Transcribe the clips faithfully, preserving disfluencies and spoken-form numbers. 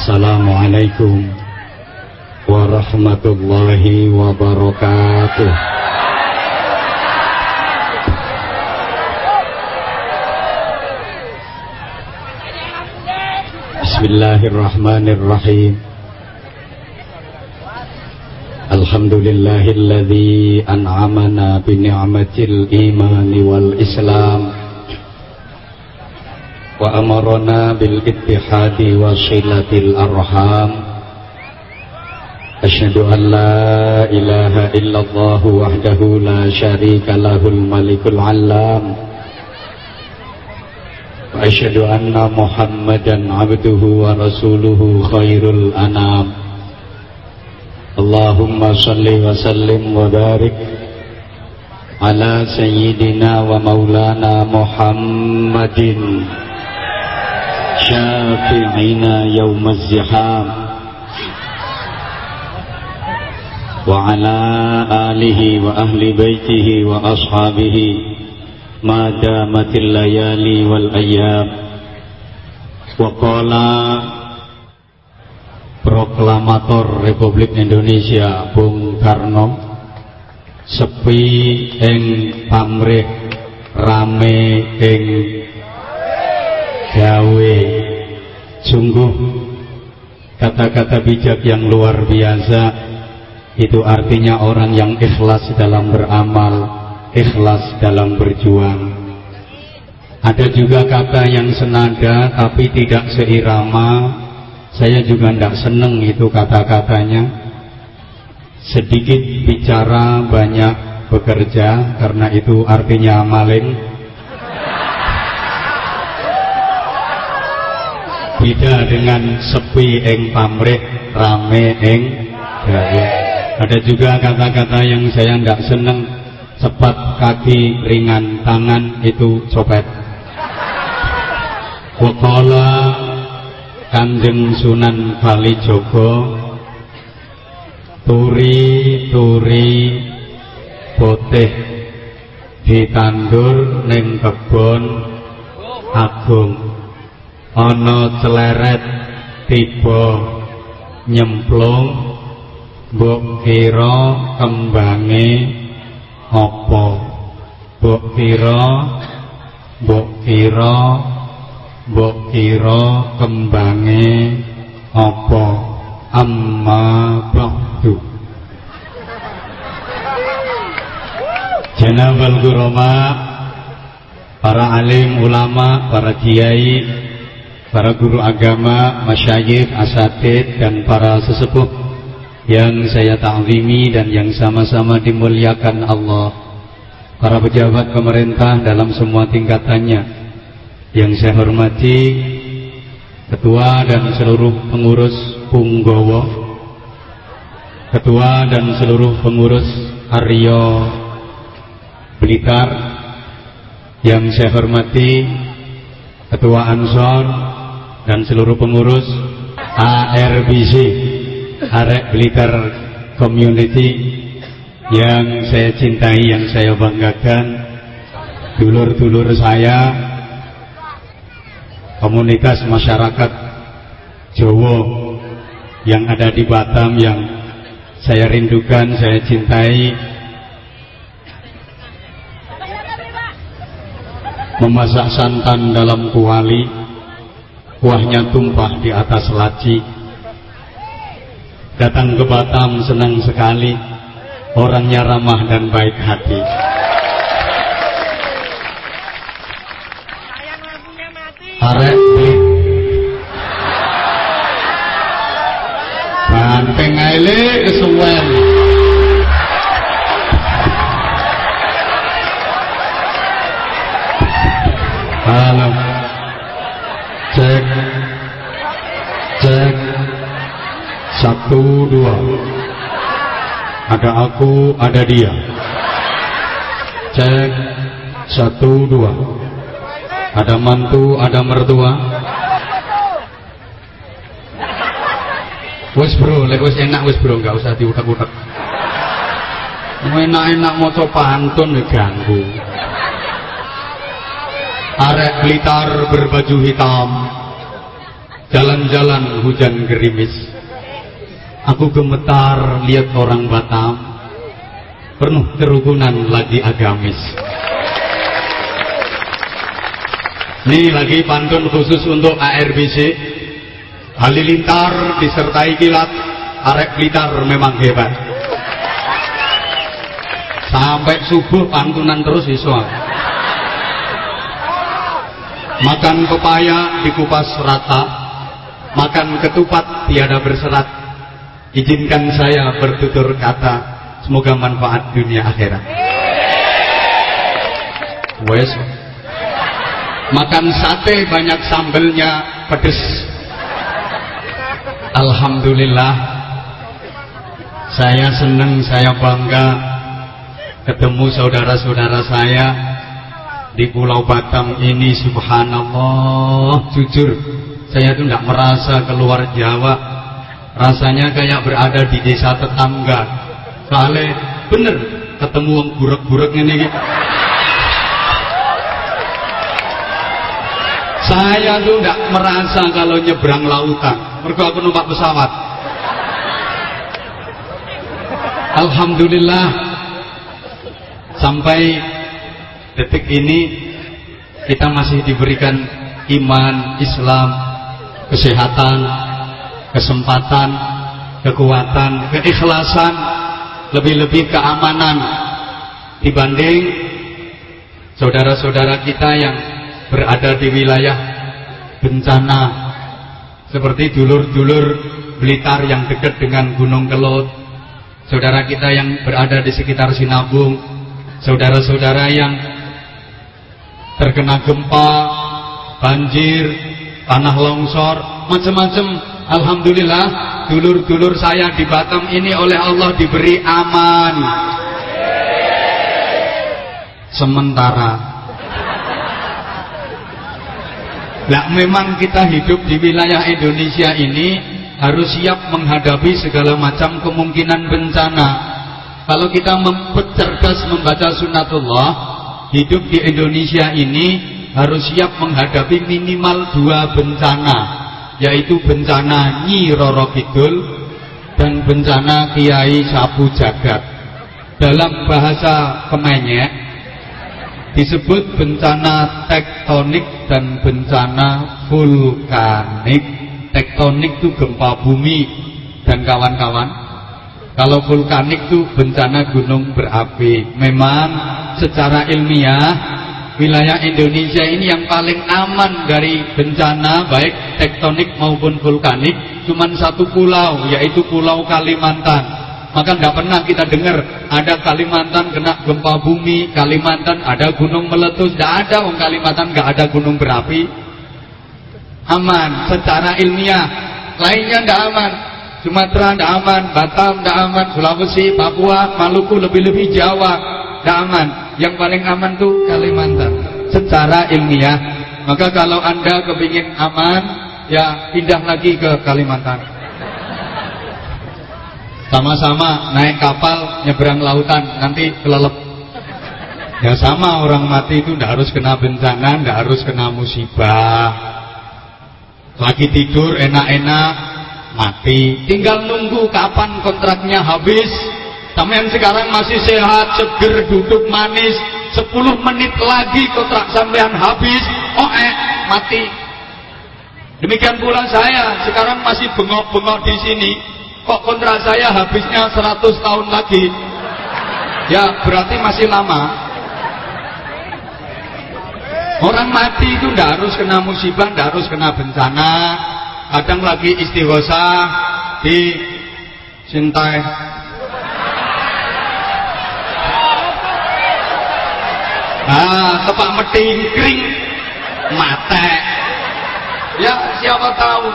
Assalamualaikum warahmatullahi wabarakatuh. Bismillahirrahmanirrahim. Alhamdulillahilladzi an'amana bi ni'matil imani wal islam wa amarna bil ittihadi wa silatil arham. Asyhadu an la ilaha illallah wahdahu la syarika lahul malikul alam wa asyhadu anna muhammadan abduhu wa rasuluhu khairul anam. Allahumma salli wa sallim wa barik ala sayyidina wa maulana Muhammadin syafi'ina yawmaz ziham wa ala alihi wa ahli baitihi wa ashabihi ma damatil layali wal ayyam. Wa qala Proklamator Republik Indonesia Bung Karno, sepi ing pamrih rame ing gawe. Sungguh kata-kata bijak yang luar biasa. Itu artinya orang yang ikhlas dalam beramal, ikhlas dalam berjuang. Ada juga kata yang senada tapi tidak seirama. Saya juga tidak seneng itu kata-katanya. Sedikit bicara, banyak bekerja, karena itu artinya maling. Beda dengan sepi ing pamrih rame ing gawe. Ada juga kata-kata yang saya tidak seneng. Cepat kaki, ringan tangan, itu copet. Waqala Kanjeng Sunan Kalijaga, turi-turi putih ditandur ning kebon agung, ana celeret tiba nyemplung, mbok kira kembange apa, mbok kira mbok kira mbok kira kembange apa, amma ba'du. Janabal Gurama, para alim ulama, para kiai, para guru agama, masyayikh, asatid, dan para sesepuh yang saya ta'zimi dan yang sama-sama dimuliakan Allah, para pejabat pemerintah dalam semua tingkatannya yang saya hormati, ketua dan seluruh pengurus Punggowo, ketua dan seluruh pengurus Aryo Blitar, yang saya hormati ketua Ansor dan seluruh pengurus A R B C, Arek Blitar Community, yang saya cintai, yang saya banggakan, dulur-dulur saya, komunitas masyarakat Jawa yang ada di Batam, yang saya rindukan, saya cintai. Memasak santan dalam kuali, kuahnya tumpah di atas laci. Datang ke Batam senang sekali, orangnya ramah dan baik hati. Arek beli banteng aile kesuwen. Halo, cek cek satu dua. Ada aku, ada dia. Cek satu dua. Ada mantu, ada mertua. Wes bro, lek wes enak wes bro, nggak usah diutak-utak. Mau enak-enak mau coba pantun ganggu. Arek Blitar berbaju hitam, jalan-jalan hujan gerimis. Aku gemetar lihat orang Batam, penuh kerukunan lagi agamis. Ini lagi pantun khusus untuk A R B C. Halilintar disertai kilat, arek Blitar memang hebat. Sampai subuh pantunan terus iso. Makan pepaya dikupas rata, makan ketupat tiada berserat. Izinkan saya bertutur kata, semoga manfaat dunia akhirat. Wes. Makan sate banyak sambelnya pedes. Alhamdulillah, saya senang, saya bangga ketemu saudara-saudara saya di Pulau Batam ini. Subhanallah, jujur saya tuh tidak merasa keluar Jawa, rasanya kayak berada di desa tetangga. Soalnya bener ketemu wong burek-burek ini. Saya tuh tidak merasa kalau nyebrang lautan, mergo aku numpak pesawat. Alhamdulillah, sampai detik ini kita masih diberikan iman, Islam, kesehatan, kesempatan, kekuatan, keikhlasan, lebih-lebih keamanan dibanding saudara-saudara kita yang berada di wilayah bencana seperti dulur-dulur Blitar yang dekat dengan Gunung Kelut, saudara kita yang berada di sekitar Sinabung, saudara-saudara yang terkena gempa, banjir, tanah longsor, macam-macam. Alhamdulillah, dulur-dulur saya di Batam ini oleh Allah diberi aman sementara. Nah, memang kita hidup di wilayah Indonesia ini harus siap menghadapi segala macam kemungkinan bencana. Kalau kita cerdas membaca sunatullah, hidup di Indonesia ini harus siap menghadapi minimal dua bencana, yaitu bencana Nyi Roro Kidul dan bencana Kiai Sapu Jagat. Dalam bahasa Kemenyek disebut bencana tektonik dan bencana vulkanik. Tektonik itu gempa bumi dan kawan-kawan. Kalau vulkanik itu bencana gunung berapi. Memang secara ilmiah wilayah Indonesia ini yang paling aman dari bencana baik tektonik maupun vulkanik cuman satu pulau, yaitu Pulau Kalimantan. Maka tidak pernah kita dengar ada Kalimantan kena gempa bumi, Kalimantan ada gunung meletus. Tidak ada, wong Kalimantan nggak ada gunung berapi. Aman secara ilmiah. Lainnya tidak aman. Sumatera tidak aman, Batam tidak aman, Sulawesi, Papua, Maluku, lebih-lebih Jawa tidak aman. Yang paling aman tuh Kalimantan secara ilmiah. Maka kalau Anda kepingin aman, ya pindah lagi ke Kalimantan. Sama-sama naik kapal nyebrang lautan, nanti kelelep. Ya sama, orang mati itu tidak harus kena bencana, tidak harus kena musibah. Lagi tidur enak-enak mati, tinggal nunggu kapan kontraknya habis. Sampean sekarang masih sehat, seger, duduk manis, sepuluh menit lagi kontrak sampean habis, oh eh mati. Demikian pula saya sekarang masih bengok-bengok di sini. Kok kontrak saya habisnya seratus tahun lagi? Ya berarti masih lama. Orang mati itu tidak harus kena musibah, tidak harus kena bencana. Kadang lagi istighosah di Sintai, ah tepak meting kering mate. Ya siapa tahu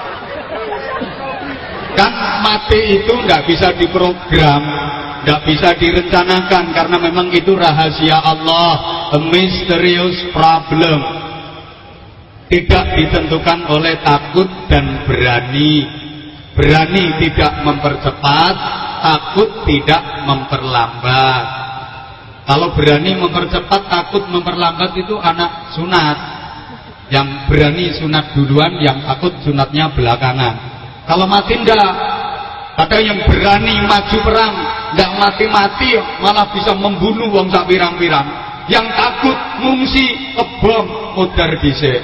kan mati itu nggak bisa diprogram, nggak bisa direncanakan karena memang itu rahasia Allah, a mysterious problem. Tidak ditentukan oleh takut dan berani. Berani tidak mempercepat, takut tidak memperlambat. Kalau berani mempercepat, takut memperlambat itu anak sunat. Yang berani sunat duluan, yang takut sunatnya belakangan. Kalau mati enggak. Ada yang berani maju perang, enggak mati-mati, malah bisa membunuh wong sak pirang-pirang. Yang takut ngungsi kebom modar dhisik.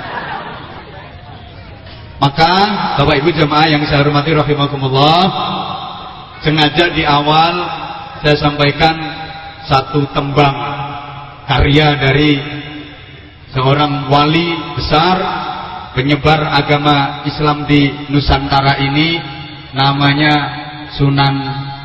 Maka Bapak Ibu jemaah yang saya hormati rahimakumullah, sengaja di awal saya sampaikan satu tembang karya dari seorang wali besar penyebar agama Islam di Nusantara ini, namanya Sunan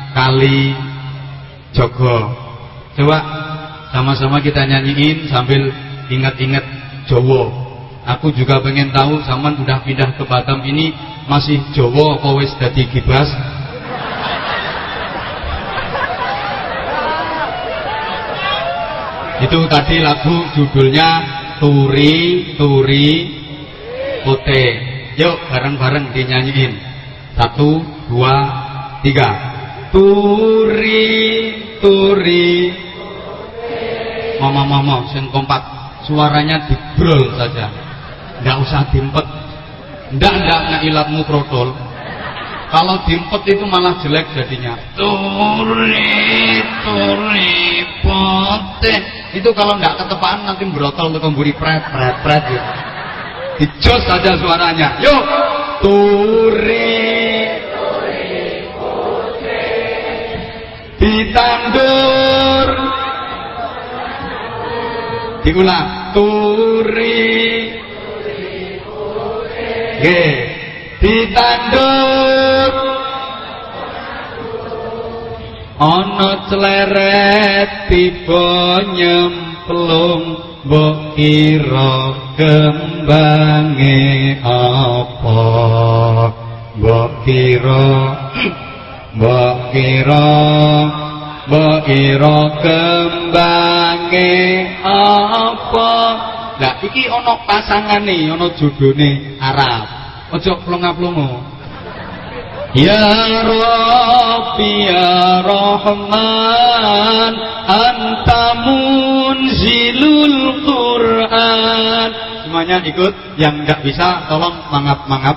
Kalijogo. Coba sama-sama kita nyanyiin sambil ingat-ingat Jawa. Aku juga pengen tahu zaman udah pindah ke Batam ini masih Jawa apa wis dadi gibas? Itu tadi lagu judulnya Turi Turi Putih. Yuk bareng-bareng dinyanyiin. Satu, dua, tiga. Turi Turi. Mama-mama sing kompak, suaranya dibrol saja. Nggak usah dimpet. Nggak nggak ngailatmu protol. Kalau dimpet itu malah jelek jadinya. Turi Turi Putih. Itu kalau nggak ketepaan nanti brotol untuk memburi pret pret pret gitu. Dijos saja suaranya. Yuk, turi turi putih ditandur. Diulang, turi turi putih. Ge, ditandur. Ana cleret tiba nyemplung, mbok kira kembange apa? Mbok kira mbok kira mbok kira kembange apa? Lah iki ana pasangane, ana jodhone Arab. Aja plonga-plongo. Ya Rabbi ya Rahman, Anta munzilul Quran. Semuanya ikut, yang enggak bisa tolong mangap-mangap.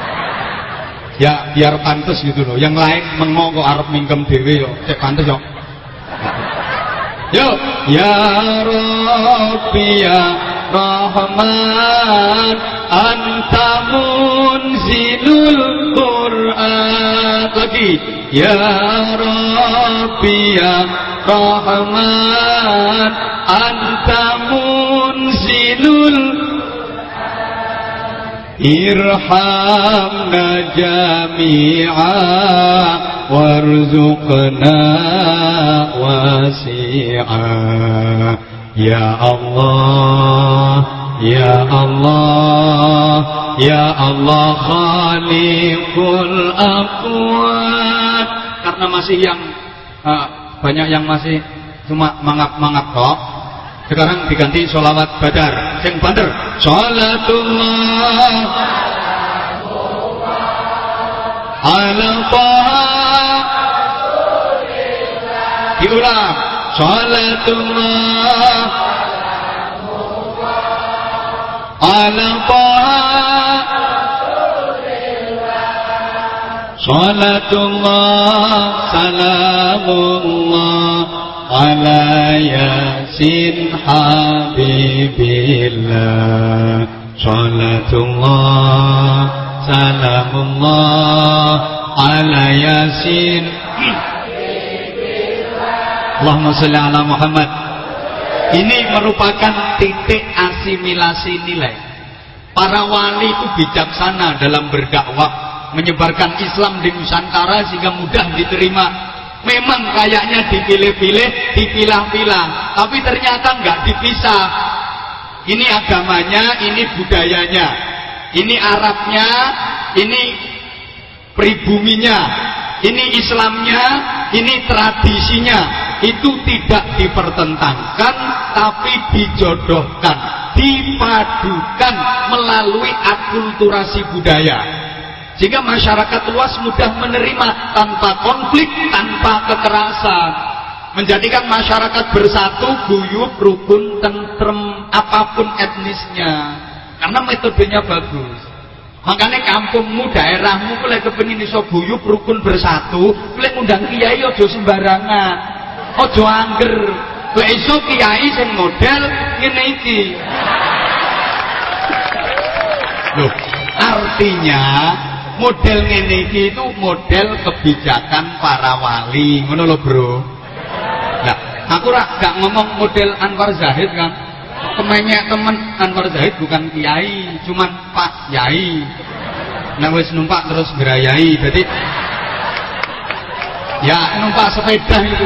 Ya biar pantes gitu loh. Yang lain mengo kok arep mingkem dhewe yo, cek pantes yo. Yo, ya Rabbi ya Rahman, Anta munzilul Quran. Lagi, ya Rabbi ya Rahman, Anta munzilul irhamna jami'a warzuqna wasi'a. Ya Allah, ya Allah, ya Allah khaliqul aqwan. Karena masih yang uh, banyak yang masih cuma mangap-mangap kok. Sekarang diganti sholawat badar. Sing badar, sholatullah ala taha. Diulang, sholatullah ala taha. Sholatullah salamullah ala yasin habibillah. Sholatullah salamullah ala yasin habibillah. Allahumma sholli ala Muhammad. Ini merupakan titik asimilasi nilai. Para wali itu bijaksana dalam berdakwah, menyebarkan Islam di Nusantara sehingga mudah diterima. Memang kayaknya dipilih-pilih, dipilah-pilah, tapi ternyata nggak dipisah. Ini agamanya, ini budayanya, ini Arabnya, ini pribuminya, ini Islamnya, ini tradisinya. Itu tidak dipertentangkan, tapi dijodohkan, dipadukan melalui akulturasi budaya. Sehingga masyarakat luas mudah menerima tanpa konflik, tanpa kekerasan. Menjadikan masyarakat bersatu, guyup, rukun, tentrem, apapun etnisnya. karena metodenya bagus. Makanya kampungmu, daerahmu kalau kepengin iso guyub rukun bersatu, kalau ngundang kiai ojo sembarangan, ojo angger. Kalau iso kiai sing model ngene iki. Loh, artinya model ngene iki itu model kebijakan para wali, ngono lho bro. Nah, aku rak gak ngomong model Anwar Zahid kan. Kemenyek temen Anwar Zahid bukan kiai, cuman Pak Yai. Nah wis numpak terus gerayai, jadi ya numpak sepeda itu.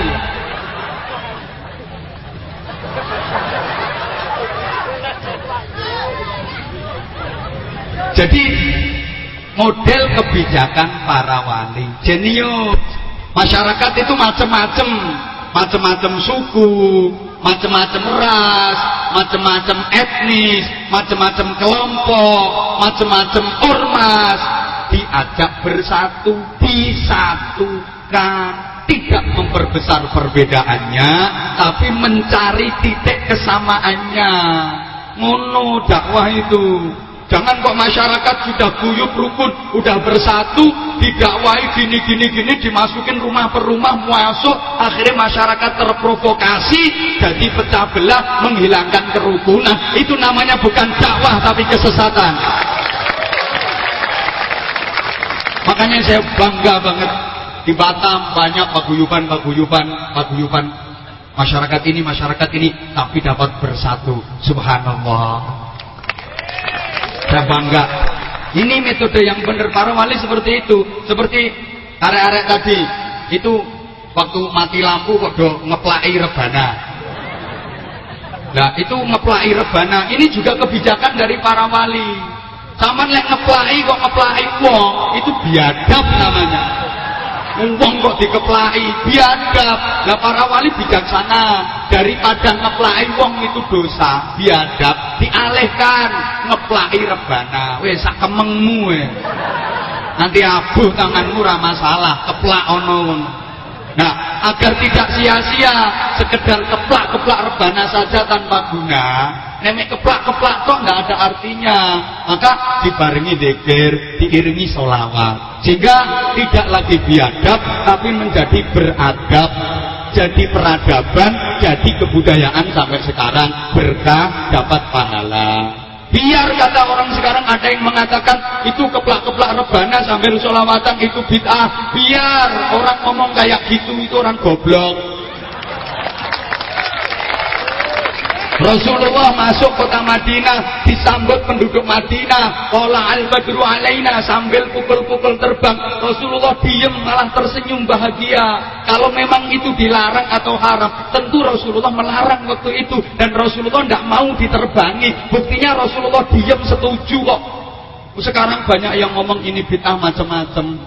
Jadi model kebijakan para wali jenius. Masyarakat itu macam-macam, macam-macam suku, macam-macam ras, macam-macam etnis, macam-macam kelompok, macam-macam ormas diajak bersatu, disatukan, tidak memperbesar perbedaannya, tapi mencari titik kesamaannya. Ngono dakwah itu. Jangan kok masyarakat sudah guyub rukun, udah bersatu, didakwahi gini gini gini, dimasukin rumah per rumah masuk, akhirnya masyarakat terprovokasi, jadi pecah belah, menghilangkan kerukunan. Itu namanya bukan dakwah tapi kesesatan. Makanya saya bangga banget di Batam banyak paguyuban-paguyuban, paguyuban masyarakat ini, masyarakat ini, tapi dapat bersatu. Subhanallah. Saya bangga. Ini metode yang benar, para wali seperti itu. Seperti arek-arek tadi itu waktu mati lampu kok do ngeplaki rebana. Nah itu ngeplaki rebana, ini juga kebijakan dari para wali. Saman lek ngeplaki kok ngeplaki wong, itu biadab namanya. Wong kok dikeplaki, biadab. Lah para wali bijaksana. Daripada ngeplaki wong itu dosa, biadab, dialihkan ngeplaki rebana. Wes sak kemengmu we. Nanti abuh tanganmu ora masalah, keplak ono. Nah, agar tidak sia-sia sekedar keplak-keplak rebana saja tanpa guna, nemek keplak-keplak kok nggak ada artinya, maka dibarengi dzikir, diiringi sholawat, sehingga tidak lagi biadab tapi menjadi beradab, jadi peradaban, jadi kebudayaan sampai sekarang, berkah, dapat pahala. Biar kata orang sekarang ada yang mengatakan itu keplak-keplak rebana sambil sholawatan itu bid'ah, biar orang ngomong kayak gitu, itu orang goblok. Rasulullah masuk kota Madinah, disambut penduduk Madinah, qala al-badru alaina, sambil pukul-pukul terbang. Rasulullah diem malah tersenyum bahagia. Kalau memang itu dilarang atau haram, tentu Rasulullah melarang waktu itu, dan Rasulullah tidak mau diterbangi. Buktinya Rasulullah diem setuju kok. Sekarang banyak yang ngomong ini bid'ah macam-macam.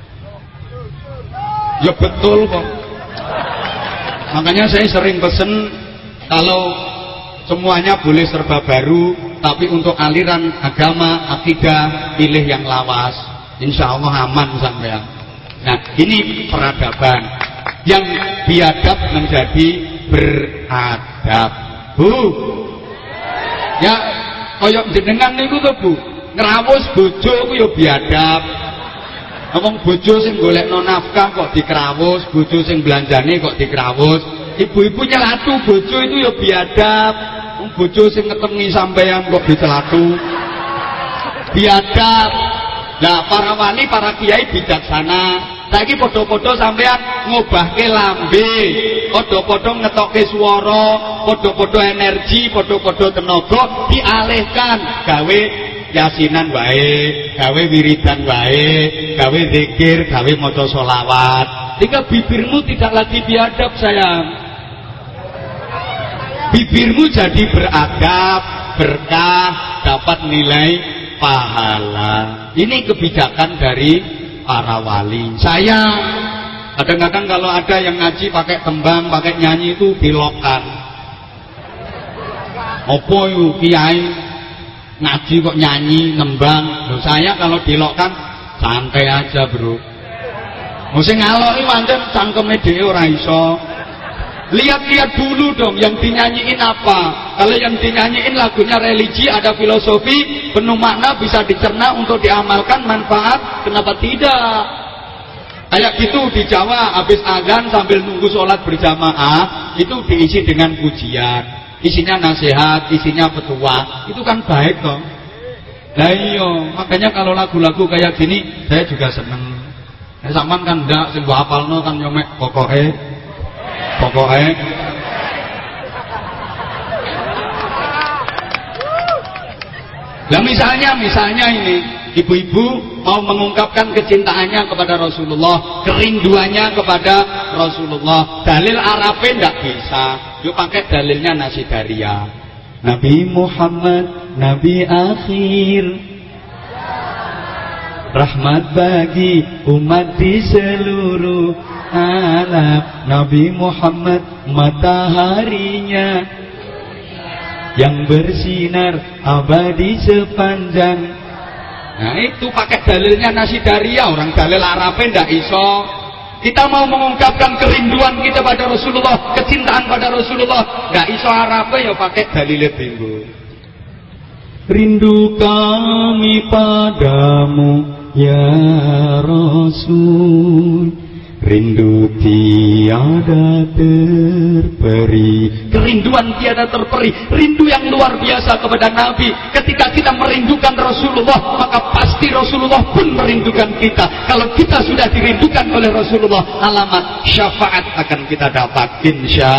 Ya betul kok. Makanya saya sering pesen kalau semuanya boleh serba baru, tapi untuk aliran agama, akidah, pilih yang lawas. Insya Allah aman sampean. Nah, ini peradaban. Yang biadab menjadi beradab. Bu, ya, koyok jenengan niku tuh bu, ngerawus bojo ku yo biadab. Ngomong bojo sing golekno nafkah kok dikerawus, bojo sing belanjane kok dikerawus. Ibu-ibu nyelatu bojo itu ya biadab. Bojo sing ngetengi sampean kok dicelatu, biadab. Nah para wali, para kiai bijaksana. Saiki padha-padha sampean ngobahke lambe, padha-padha ngetokke swara, padha-padha energi, padha-padha tenaga, dialihkan gawe yasinan wae, gawe wiridan wae, gawe zikir, gawe maca sholawat. Sehingga bibirmu tidak lagi biadab sayang. Bibirmu jadi beradab, berkah, dapat nilai pahala. Ini kebijakan dari para wali. Sayang, kadang-kadang kalau ada yang ngaji pakai tembang, pakai nyanyi itu dilokkan. Opo yu kiai ngaji kok nyanyi, nembang. Loh saya kalau dilokkan santai aja bro. Mesti ngaloki pancen cangkeme dhewe ora iso. Lihat-lihat dulu dong yang dinyanyiin apa. Kalau yang dinyanyiin lagunya religi, ada filosofi, penuh makna, bisa dicerna untuk diamalkan, manfaat, kenapa tidak? Kayak gitu di Jawa, habis azan sambil nunggu sholat berjamaah, itu diisi dengan pujian, isinya nasihat, isinya petua, itu kan baik dong. Nah iya, makanya kalau lagu-lagu kayak gini, saya juga seneng. Nah, sampean kan ndak sing mbok hafalno kan nyomek pokoke Pokoknya Nah misalnya Misalnya ini ibu-ibu mau mengungkapkan kecintaannya kepada Rasulullah, kerinduannya kepada Rasulullah, dalil Arabe ndak bisa, yuk pakai dalilnya nasi daria. Nabi Muhammad Nabi akhir, rahmat bagi umat di seluruh alam. Nabi Muhammad mataharinya yang bersinar abadi sepanjang. Nah itu pakai dalilnya nasi daria, orang dalil Arabe ndak iso. Kita mau mengungkapkan kerinduan kita pada Rasulullah, kecintaan pada Rasulullah, ndak iso Arabe ya pakai dalil bimbo. Rindu kami padamu ya Rasul, rindu tiada terperi. Kerinduan tiada terperi, rindu yang luar biasa kepada Nabi. Ketika kita merindukan Rasulullah, maka pasti Rasulullah pun merindukan kita. Kalau kita sudah dirindukan oleh Rasulullah, alamat syafaat akan kita dapat insya.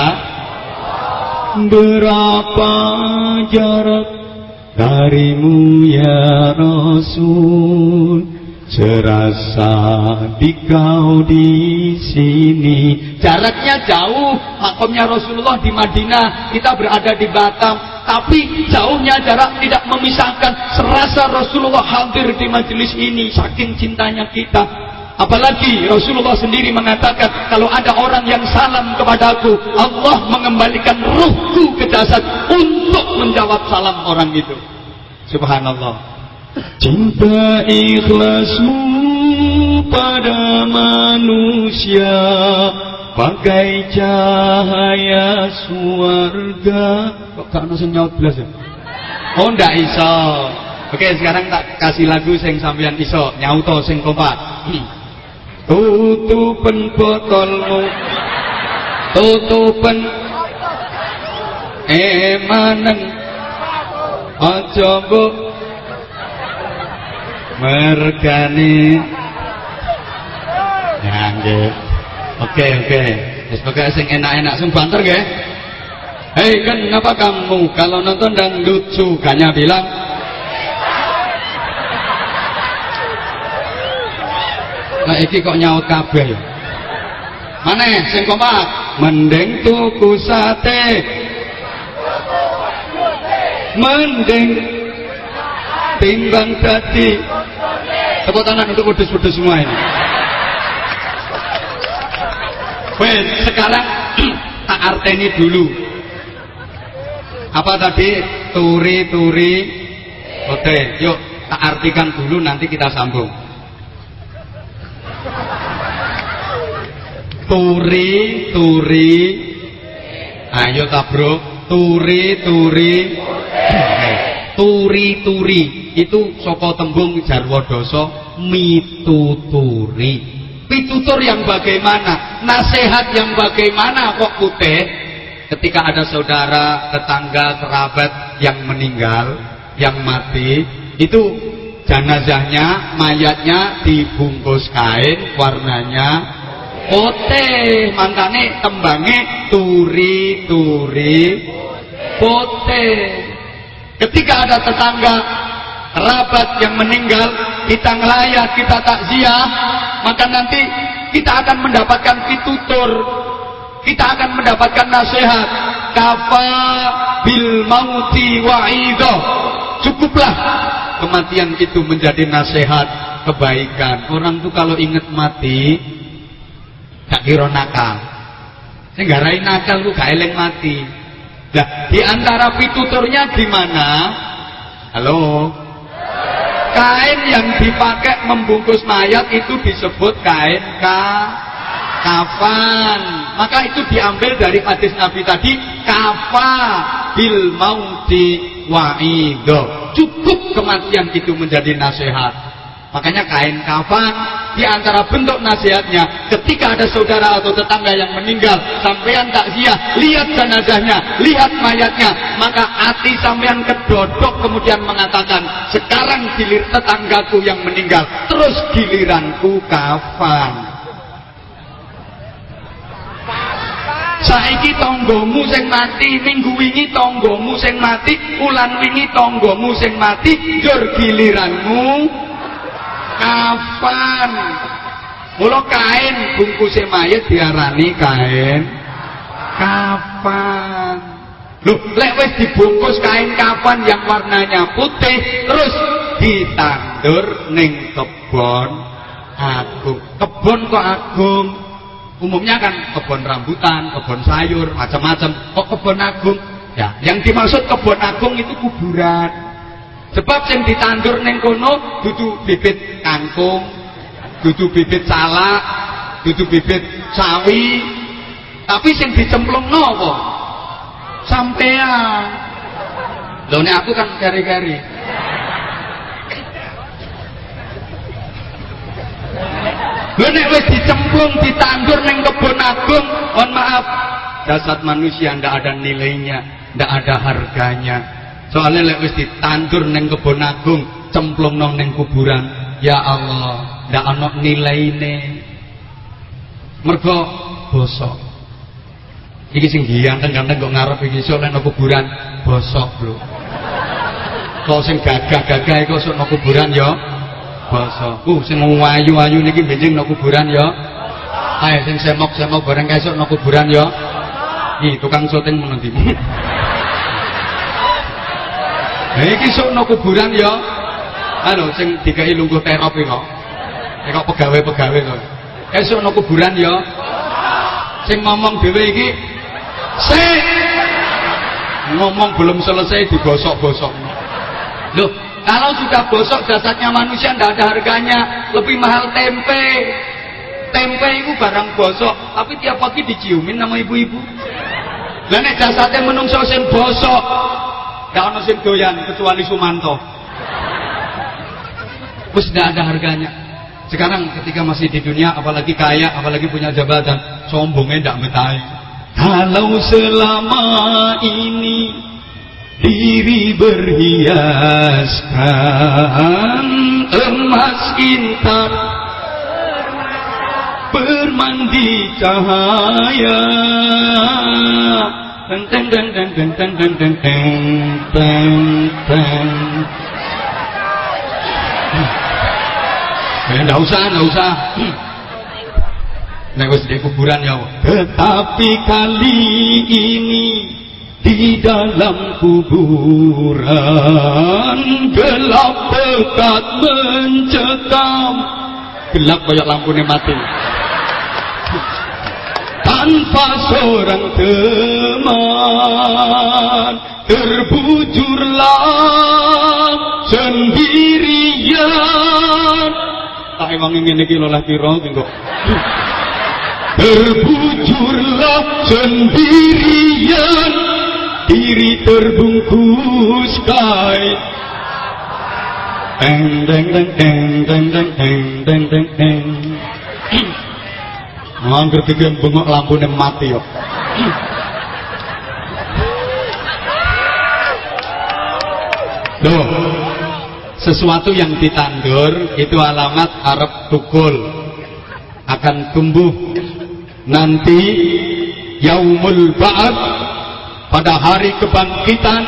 Berapa jarak darimu ya Rasul, serasa di kau di sini. Jaraknya jauh, makamnya Rasulullah di Madinah, kita berada di Batam, tapi jauhnya jarak tidak memisahkan. Serasa Rasulullah hadir di majelis ini, saking cintanya kita. Apalagi Rasulullah sendiri mengatakan, kalau ada orang yang salam kepadaku, Allah mengembalikan ruhku ke jasad untuk menjawab salam orang itu. Subhanallah. Cinta ikhlasmu pada manusia bagai cahaya surga. Kok gak ono sing nyaut blas ya? Oh ndak iso. Oke, sekarang tak kasih lagu sing sampeyan iso nyauto sing kompak. Tutupen botolmu, tutupen emanen, aja mbok mergane. Ya nggih. Oke oke. Wis pokoke sing enak-enak sing banter nggih. Hei, kenapa kamu kalau nonton dangdut sukanya bilang nah iki kok nyaut kabeh ya. Maneh sing kompak, mending tuku sate, mending timbang dadi. Tepuk tangan untuk wedhus-wedhus semua ini. Wes, sekarang tak arteni dulu. Apa tadi? Turi-turi. Oke, yuk tak artikan dulu, nanti kita sambung. Turi-turi. Ayo tak bro. Turi-turi. Turi-turi itu saka tembung jarwa dasa mituturi. Pitutur yang bagaimana? Nasihat yang bagaimana kok putih? Ketika ada saudara, tetangga, kerabat yang meninggal, yang mati, itu jenazahnya, mayatnya dibungkus kain warnanya putih. Makanya tembangnya turi-turi putih. Ketika ada tetangga, kerabat yang meninggal, kita ngelayat, kita takziah, maka nanti kita akan mendapatkan pitutur, kita akan mendapatkan nasihat. Kafa bil mauti wa'idah. Cukuplah kematian itu menjadi nasihat, kebaikan. Orang tuh kalau ingat mati gak kira nakal. Sing garai nakal ku gak eling mati. Nah, di antara pituturnya gimana? Halo. Kain yang dipakai membungkus mayat itu disebut kain ka kafan. Maka itu diambil dari hadis Nabi tadi, kafa bil mauti wa'idho. Cukup kematian itu menjadi nasihat. Makanya kain kafan di antara bentuk nasihatnya, ketika ada saudara atau tetangga yang meninggal, sampean takziah, lihat jenazahnya, lihat mayatnya, maka hati sampean kedodok kemudian mengatakan, sekarang gilir tetanggaku yang meninggal, terus giliranku kafan. Saiki tonggomu sing mati, minggu wingi tonggomu sing mati, ulan wingi tonggomu sing mati, jur giliranmu kafan. Mula kain bungkusnya mayat diarani kain kafan. Loh, lek wis dibungkus kain kafan yang warnanya putih, terus ditandur ning kebon agung. Kebon kok agung? Umumnya kan kebon rambutan, kebon sayur, macam-macam. Kok kebon agung? Ya, yang dimaksud kebon agung itu kuburan. Sebab yang ditandur ning kono dudu bibit kangkung, dudu bibit salak, dudu bibit sawi, tapi sing dicemplungno apa? Sampean. Lho nek aku kan kari-kari. Lho nek wis dicemplung ditandur ning kebon agung, mohon maaf, jasad manusia ndak ada nilainya, ndak ada harganya. Soalnya lek wis ditandur ning kebon agung, cemplungno ning kuburan, ya Allah, ndak ana nilaine. Mergo bosok. Iki sing ganteng-ganteng kok ngarep iki iso nang kuburan, bosok lho. Kok sing gagah-gagah iku sok nang kuburan ya bosok. Uh sing ayu-ayu niki benjing nang kuburan ya. Ae sing semok-semok bareng kesuk nang kuburan ya. Iki tukang syuting menendi. Lah iki sok nang kuburan ya. Halo sing dikai lungguh terop iki kok. Nek kok pegawe-pegawe kok. Esuk nang kuburan ya. Sing ngomong dhewe iki sik ngomong belum selesai digosok-gosok. Loh, kalau sudah bosok jasadnya manusia ndak ada harganya, lebih mahal tempe. Tempe itu barang bosok, tapi tiap pagi diciumin sama ibu-ibu. Lah nek jasate menungso sing bosok, ndak ono sing doyan kecuali Sumanto. Wis ndak ada harganya. Sekarang ketika masih di dunia, apalagi kaya, apalagi punya jabatan, sombongnya ndak betahi. Kalau selama ini diri berhiaskan emas intan, bermandi cahaya, teng teng teng teng teng teng teng teng teng teng. Ya ndak usah, ndak usah. Nek wis di kuburan ya. Tetapi kali ini di dalam kuburan gelap pekat mencekam, gelap kayak lampunya mati. Tanpa seorang teman terbujurlah sendirian. Tak emang ingin iki lolah kira kok. Terbujurlah sendirian, diri terbungkus kain. Teng teng teng teng teng teng teng teng teng. Angger iki bengok lampune mati yo. Loh, sesuatu yang ditandur itu alamat arep tukul, akan tumbuh nanti yaumul ba'ad, pada hari kebangkitan.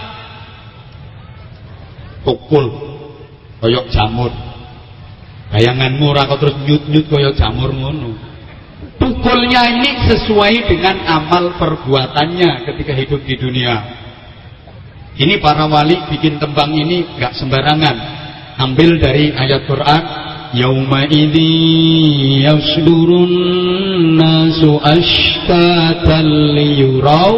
Tukul koyok jamur, bayanganmu ora kok terus nyut-nyut koyok jamur ngono. Tukulnya ini sesuai dengan amal perbuatannya ketika hidup di dunia. Ini para wali bikin tembang ini gak sembarangan, ambil dari ayat Quran. Yauma idzi yasdurun nasu ashtatan liyuraw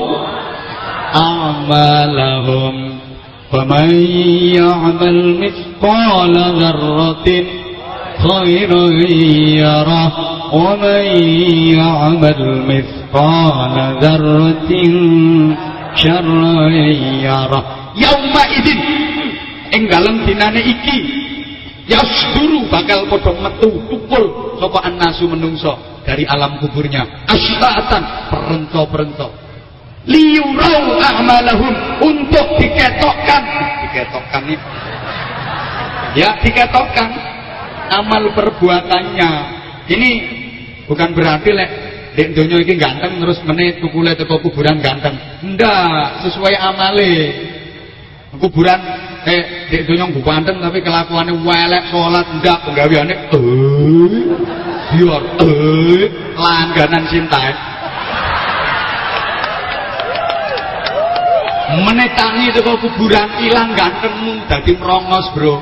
a'malahum faman ya'mal mithqala dzarratin خيرا يره ومن يعمل مثقال ذرة شرا يره. Yauma idzin ing dalem dinane iki yasduru bakal padha metu tukul sapa annasu menungso dari alam kuburnya asyatan perento-perento liyurau a'malahum untuk diketokkan diketokkan ini ya diketokkan amal perbuatannya. Ini bukan berarti lek dek donya iki ganteng terus meneh tukule teko kuburan ganteng, ndak, sesuai amale. Kuburan eh dek donya nggo ganteng tapi kelakuane welek salat ndak, penggaweane eh biar eh langganan sintae. Menetangi teko kuburan ilang gantengmu dadi merongos, Bro.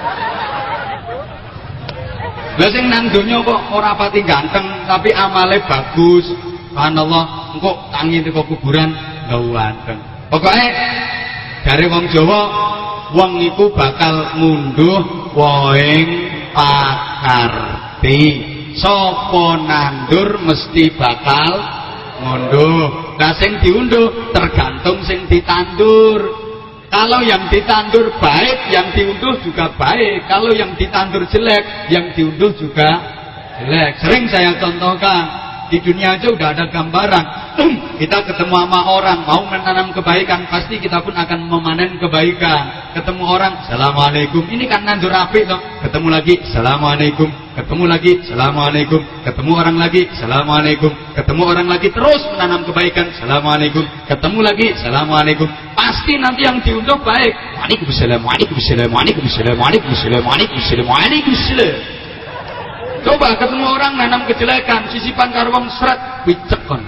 Lah sing nang donya kok ora pati ganteng tapi amale bagus. Subhanallah, engko tangi teko kuburan ganteng. Pokoke dari wong Jawa, wong iku bakal ngunduh woing pakarti. Sapa nandur mesti bakal ngunduh. Nah sing diunduh tergantung sing ditandur. Kalau yang ditandur baik, yang diunduh juga baik. Kalau yang ditandur jelek, yang diunduh juga jelek. Sering saya contohkan, di dunia aja udah ada gambaran. Kita ketemu sama orang, mau menanam kebaikan, pasti kita pun akan memanen kebaikan. Ketemu orang, Assalamualaikum, ini kan nandur apik toh. Ketemu lagi, Assalamualaikum. Ketemu lagi, Assalamualaikum. Ketemu orang lagi, Assalamualaikum. Ketemu orang lagi, terus menanam kebaikan, Assalamualaikum. Ketemu lagi, Assalamualaikum. Pasti nanti yang diunduh baik. Waalaikumsalam, waalaikumsalam, waalaikumsalam, waalaikumsalam, waalaikumsalam, waalaikumsalam. Coba ketemu orang nanam kejelekan, sisipan karwong seret, wicek kon.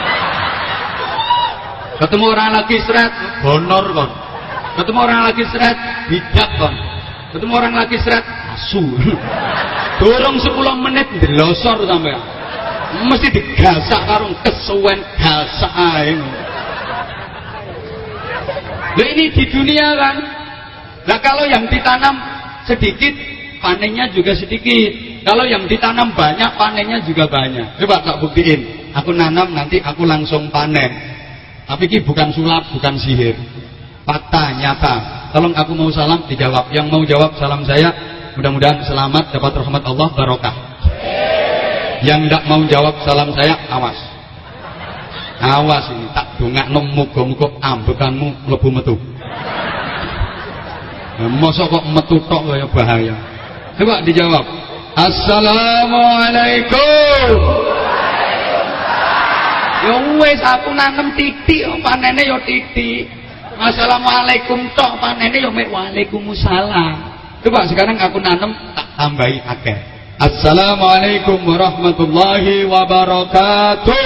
Ketemu orang lagi seret, honor kon. Ketemu orang lagi seret, bidak kon. Ketemu orang lagi seret, asu. Dorong sepuluh menit delosor sampai. Mesti digasak karung kesuwen gasak ae. Lah ini di dunia kan. Lah kalau yang ditanam sedikit, panennya juga sedikit. Kalau yang ditanam banyak, panennya juga banyak. Coba tak buktiin. Aku nanam nanti aku langsung panen. Tapi ini bukan sulap, bukan sihir. Fakta nyata. Tolong aku mau salam dijawab. Yang mau jawab salam saya, mudah-mudahan selamat, dapat rahmat Allah, barokah. Yang tidak mau jawab salam saya, awas. Awas ini tak dongakno muga-muga ambekanmu mlebu metu. Mosok kok metu tok kaya bahaya. Coba dijawab. Assalamualaikum. Ya wis aku nanem titik panene ya titik. Assalamualaikum tok panene ya mek waalaikumsalam. Coba sekarang aku nanem tak tambahi akeh. Assalamualaikum warahmatullahi wabarakatuh.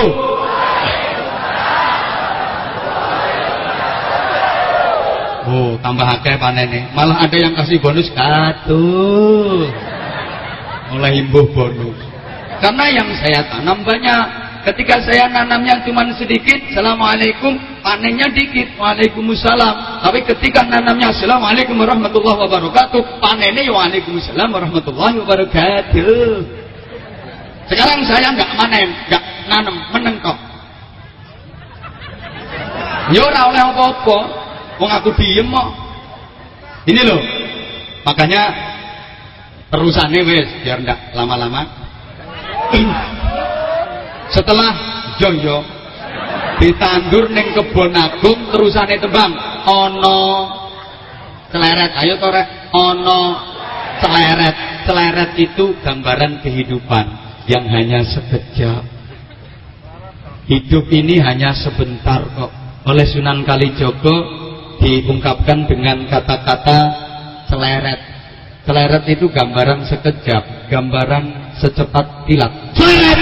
Oh, tambah akeh panene. Malah ada yang kasih bonus katuh. Mulai imbuh bonus. Karena yang saya tanam banyak. Ketika saya nanamnya cuma sedikit, Assalamualaikum, panennya dikit, Waalaikumsalam. Tapi ketika nanamnya Assalamualaikum warahmatullahi wabarakatuh, panennya Waalaikumsalam warahmatullahi wabarakatuh. Sekarang saya nggak manen, nggak nanam, meneng kok. Ya ora oleh apa-apa. Wong aku diem kok. Ini loh. Makanya terusane wis biar ndak lama-lama. Setelah joyo ditandur ning kebon agung terusane tembang ana celeret. Ayo to rek, ana celeret. Celeret itu gambaran kehidupan yang hanya sekejap. Hidup ini hanya sebentar kok. Oleh Sunan Kalijogo diungkapkan dengan kata-kata celeret. Celeret itu gambaran sekejap, gambaran secepat kilat. Celeret.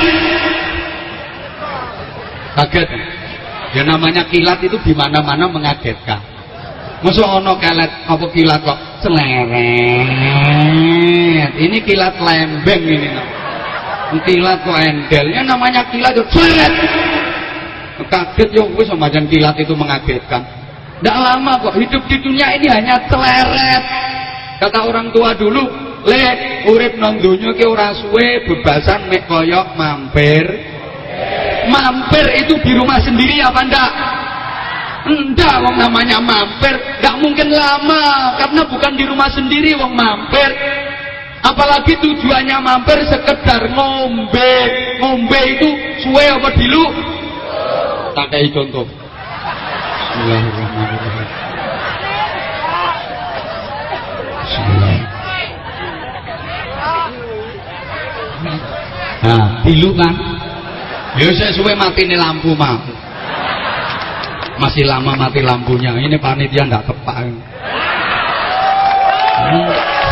Kaget. Ya namanya kilat itu di mana-mana mengagetkan. Masa ono kelet apa kilat kok celeret. Ini kilat lembeng ini. Kilat kok endelnya namanya kilat kok celeret. Kaget yo wis semacam kilat itu mengagetkan. Tidak lama kok hidup di dunia ini hanya celeret. Kata orang tua dulu, Le urip nang donya ki ora suwe bebasan mek koyok mampir. Mampir itu di rumah sendiri apa ndak? Ndak, wong namanya mampir ndak mungkin lama karena bukan di rumah sendiri wong mampir. Apalagi tujuannya mampir sekedar ngombe. Ngombe itu suwe apa dilu? Tak kei contoh. Bismillahirrahmanirrahim. Bismillah. Nah, dilu kan? Ya saya suwe mati nih lampu mah. Masih lama mati lampunya. Ini panitia ndak tepak. Hmm.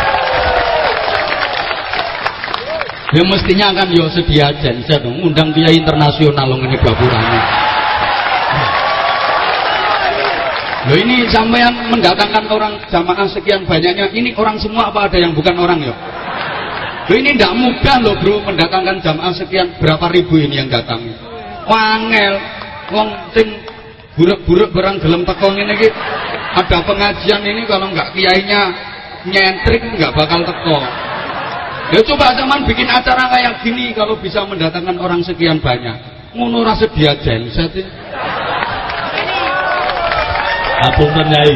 Ya mestinya kan yo sedia genset dong, undang kiai internasional loh ini baburannya. Loh ini sampean mendatangkan orang jamaah sekian banyaknya, ini orang semua apa ada yang bukan orang ya? Loh ini tidak mudah loh bro mendatangkan jamaah sekian, berapa ribu ini yang datang. Wangel, wong sing buruk-buruk barang gelem teko ngene iki. Ada pengajian ini kalau nggak kiainya nyentrik nggak bakal teko. Ya coba zaman bikin acara kayak gini kalau bisa mendatangkan orang sekian banyak. Ngono ora sedia genset. Apunten Yai.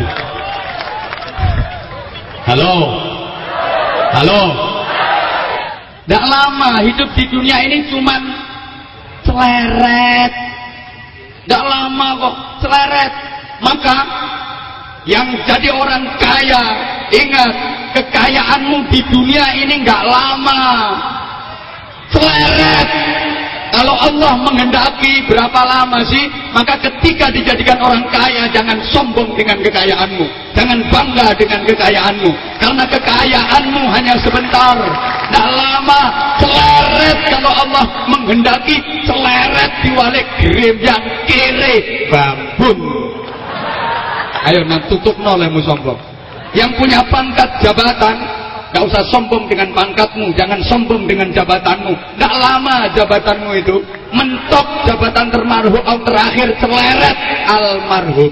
Halo. Halo. Ndak lama hidup di dunia ini cuman celeret. Ndak lama kok celeret. Maka yang jadi orang kaya, ingat, kekayaanmu di dunia ini nggak lama. Celeret. Kalau Allah menghendaki berapa lama sih? Maka ketika dijadikan orang kaya, jangan sombong dengan kekayaanmu, jangan bangga dengan kekayaanmu, karena kekayaanmu hanya sebentar, nggak lama. Celeret kalau Allah menghendaki, celeret diwalik grim yang kiri bambun. Ayo nanti tutup nolemu sombong. Yang punya pangkat jabatan, gak usah sombong dengan pangkatmu, jangan sombong dengan jabatanmu. Gak lama jabatanmu itu, mentok jabatan termarhum atau terakhir celeret almarhum.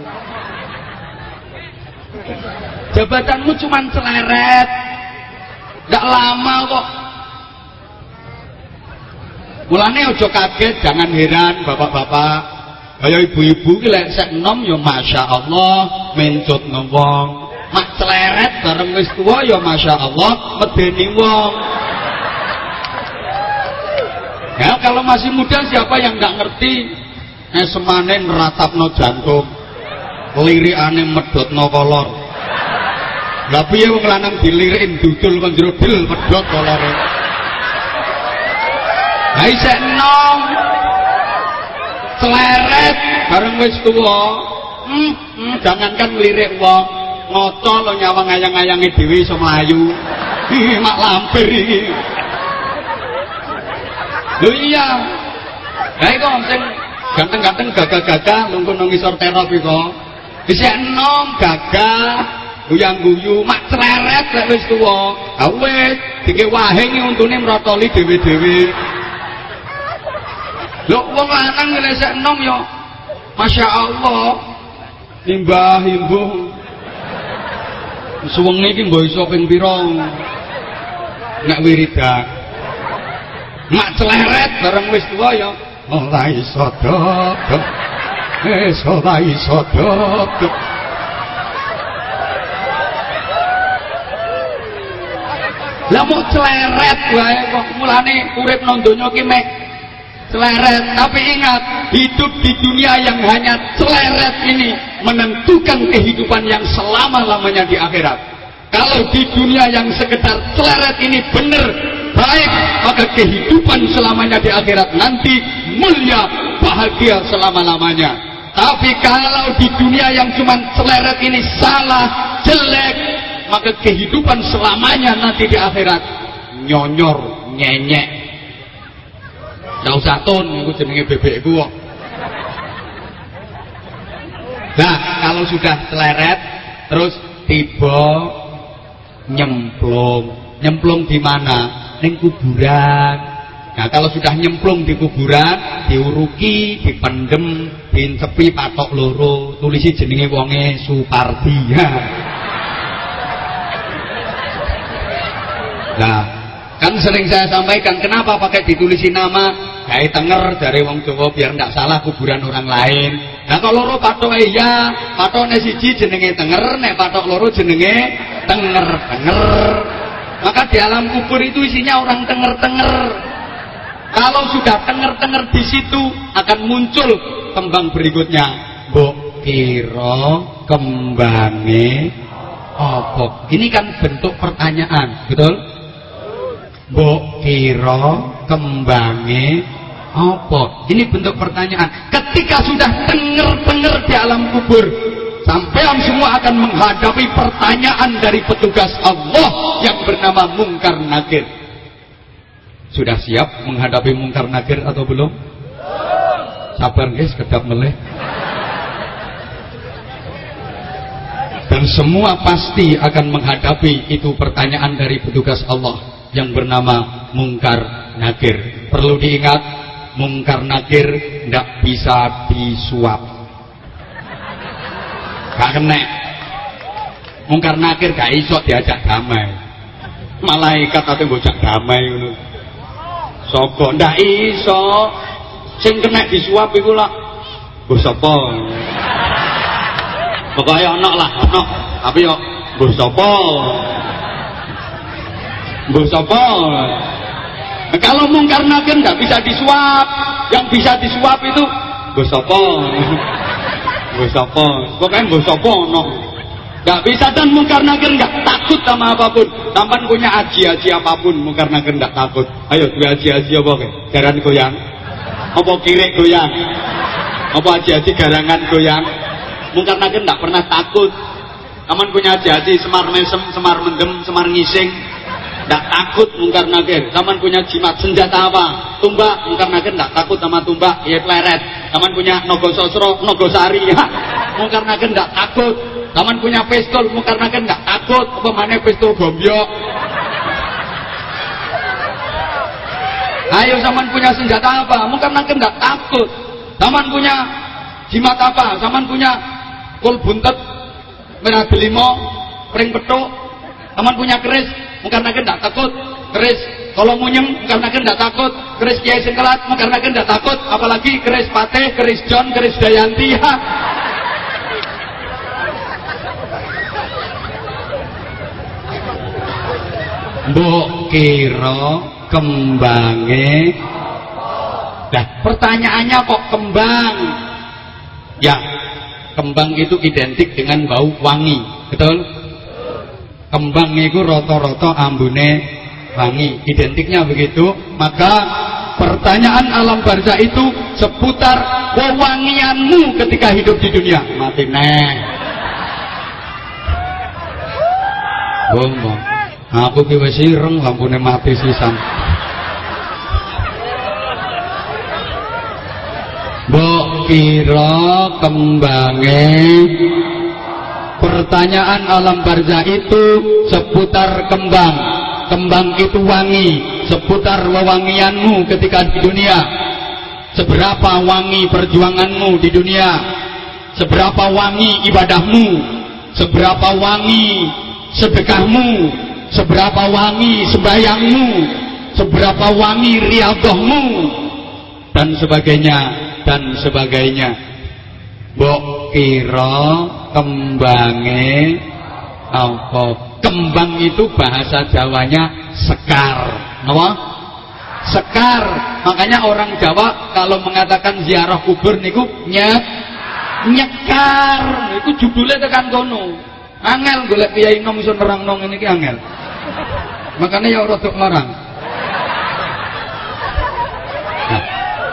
Jabatanmu cuman celeret, gak lama kok. Mulane ojo kaget, jangan heran bapak-bapak. Kaya ibu-ibu ki lek sek enom ya masya Allah mencut wong. Mak celeret bareng wis tuwa ya masya Allah medeni wong. Ya kalau masih muda siapa yang nggak ngerti esemane neratapno jantung, lirikane medhotno kolor. Lah piye wong lanang dilirik dudul kon jero del medhot kolore. Lah isih enom celeret bareng wis tuwa. Hmm, hmm, jangankan ngelirik wong, ngoco lo nyawang ayang-ayange dhewe iso mlayu. Ih, mak lampir iki. Lho iya. Lah iku sing ganteng-ganteng gagah-gagah lungguh nang ngisor terop iku. Dhisik enom gagah, guyang-guyu, mak celeret lek wis tuwa. Ha wis, dike wahing untune mrotoli dhewe-dhewe. Lho wong lanang ngelesek enom ya masya Allah nimbah imbuh suwengi iki mbok iso ping pira nek wiridan mak celeret bareng wis tuwa ya ora iso dodok wis ora iso dodok. Lah mau celeret wae kok mulane urip nang donya ki mek celeret, tapi ingat, hidup di dunia yang hanya celeret ini menentukan kehidupan yang selama-lamanya di akhirat. Kalau di dunia yang sekedar celeret ini benar, baik, maka kehidupan selamanya di akhirat nanti mulia, bahagia selama-lamanya. Tapi kalau di dunia yang cuma celeret ini salah, jelek, maka kehidupan selamanya nanti di akhirat nyonyor, nyenyek. Nggak usah ton, itu jenenge bebekku kok. Nah, kalau sudah celeret, terus tiba nyemplung. Nyemplung di mana? Ning kuburan. Nah, kalau sudah nyemplung di kuburan, diuruki, dipendem, diincepi patok loro, tulisi jenenge wonge Supardi. Nah, kan sering saya sampaikan kenapa pakai ditulisi nama gawe tenger dari wong Jawa biar ndak salah kuburan orang lain. Nah kalau loro patoke iya, patokne siji jenenge tenger, nek patok loro jenenge tenger tenger. Maka di alam kubur itu isinya orang tenger-tenger. Kalau sudah tenger-tenger di situ akan muncul kembang berikutnya. Mbok kira kembange apa? Ini kan bentuk pertanyaan, betul? Mbok kira kembange apa? Ini bentuk pertanyaan. Ketika sudah tenger-tenger di alam kubur, sampean semua akan menghadapi pertanyaan dari petugas Allah yang bernama Mungkar Nakir. Sudah siap menghadapi Mungkar Nakir atau belum? Sabar guys, kedap meleh. Dan semua pasti akan menghadapi itu pertanyaan dari petugas Allah yang bernama Mungkar Nakir. Perlu diingat, Mungkar Nakir tidak bisa disuap. Gak kena. Mungkar Nakir gak iso diajak damai. Malaikat ate mbojak damai ngono. Sapa ndak iso. Sing kena disuap iku lak mbok sapa. Pokoke ana lah, ana. Tapi yo mbok sapa. Mbok sapa. Nah, kalau Mungkar Nakir ndak bisa disuap, yang bisa disuap itu mbok sapa. Mbok sapa. Pokoke mbok sapa ono. Enggak bisa, dan Mungkar Nakir enggak takut sama apapun. Sampan punya aji-aji apapun Mungkar Nakir enggak takut. Ayo dua aji-aji apa ke? Jaran goyang. Apa kirik goyang? Apa aji-aji garangan goyang? Mungkar Nakir enggak pernah takut. Sampan punya aji-aji semar mesem, semar mendem, semar ngising. Enggak takut Mungkar Nakir. Sampan punya jimat senjata apa? Tumbak. Mungkar Nakir enggak takut sama tumbak, ya pleret. Sampan punya nogo sosro, nogo sari. Ya. Mungkar Nakir enggak takut. Taman punya pistol, Mungkar Nakir enggak takut. Apa mana pistol gombyok? Ayo Saman punya senjata apa? Mungkar Nakir enggak takut. Saman punya jimat apa? Saman punya kul buntet, merah delimo, pring petuk. Saman punya keris, Mungkar Nakir enggak takut. Keris kalau munyem, Mungkar Nakir enggak takut. Keris Kiai Sengkelat, Mungkar Nakir enggak takut. Apalagi keris Patih, keris John, keris Dayanti. Ha. Mbok kira kembange. Nah, pertanyaannya kok kembang? Ya, kembang itu identik dengan bau wangi, betul? Kembang itu roto-roto ambune wangi, identiknya begitu. Maka pertanyaan alam barzah itu seputar wewangianmu ketika hidup di dunia. Mati neh. Bombong. Aku ki wis ireng lampune mati sisan. Mbok kira kembange. Pertanyaan alam barzah itu seputar kembang. Kembang itu wangi, seputar wewangianmu ketika di dunia. Seberapa wangi perjuanganmu di dunia? Seberapa wangi ibadahmu? Seberapa wangi sedekahmu? Seberapa wangi sembayangmu, seberapa wangi riyadhahmu, dan sebagainya, dan sebagainya. Mbok kira kembange apa? Kembang itu bahasa Jawanya sekar. Apa? Sekar. Makanya orang Jawa kalau mengatakan ziarah kubur niku nyek nyekar. Iku judulnya tekan kono. Angel golek kiai nom iso nerang nong ini ki angel. Makanya ya rodok larang. Nah.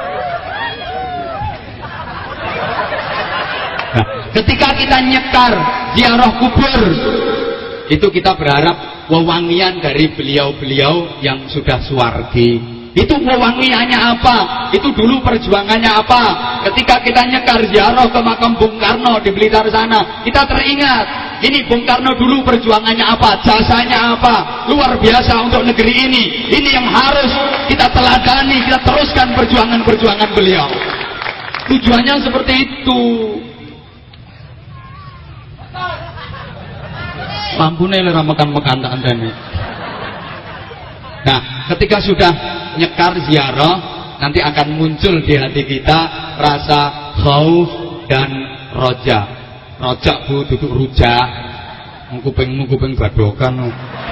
Nah, ketika kita nyekar ziarah kubur, itu kita berharap wewangian dari beliau-beliau yang sudah suwargi. Itu wewangiannya apa? Itu dulu perjuangannya apa? Ketika kita nyekar ziarah ke makam Bung Karno di Blitar sana, kita teringat. Ini Bung Karno dulu perjuangannya apa, jasanya apa, luar biasa untuk negeri ini. Ini yang harus kita teladani, kita teruskan perjuangan-perjuangan beliau. Tujuannya seperti itu. Lampune lera mekan-mekan tak andani. Nah, ketika sudah nyekar ziarah, nanti akan muncul di hati kita rasa khauf dan roja. Roja bu, duduk rujak, mengkuping-mengkuping badokan.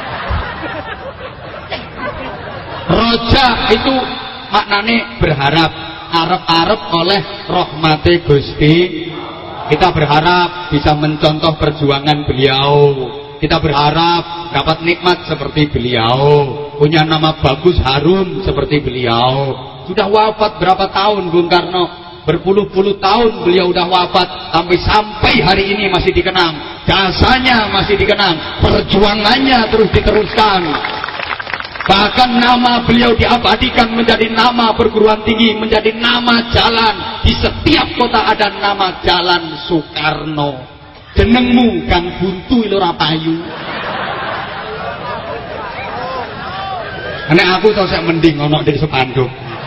Roja itu maknanya berharap, arep-arep oleh rahmati Gusti. Kita berharap bisa mencontoh perjuangan beliau. Kita berharap dapat nikmat seperti beliau, punya nama bagus harum seperti beliau. Sudah wafat berapa tahun Bung Karno? Berpuluh-puluh tahun beliau udah wafat, tapi sampai hari ini masih dikenang. Jasanya masih dikenang, perjuangannya terus diteruskan. Bahkan nama beliau diabadikan menjadi nama perguruan tinggi, menjadi nama jalan. Di setiap kota ada nama jalan Soekarno. Jenengmu Kang Buntu ora payu. Nek aku tau sek mending ono di sepanduk.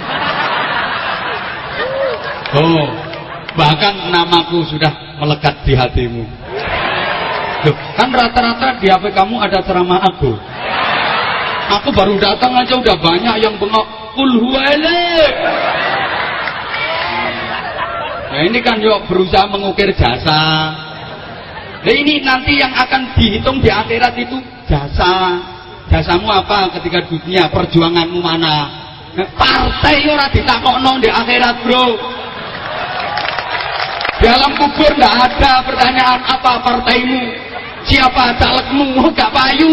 Oh, bahkan namaku sudah melekat di hatimu. Loh, kan rata-rata di H P kamu ada ceramah aku. Aku baru datang aja udah banyak yang bengok kul huwalek. Nah ini kan yuk berusaha mengukir jasa. Nah ini nanti yang akan dihitung di akhirat itu jasa. Jasamu apa ketika dunia, perjuanganmu mana? Nah, partai ora ditakokno di akhirat, bro. Di alam kubur nggak ada pertanyaan apa partaimu, siapa calegmu, gak payu.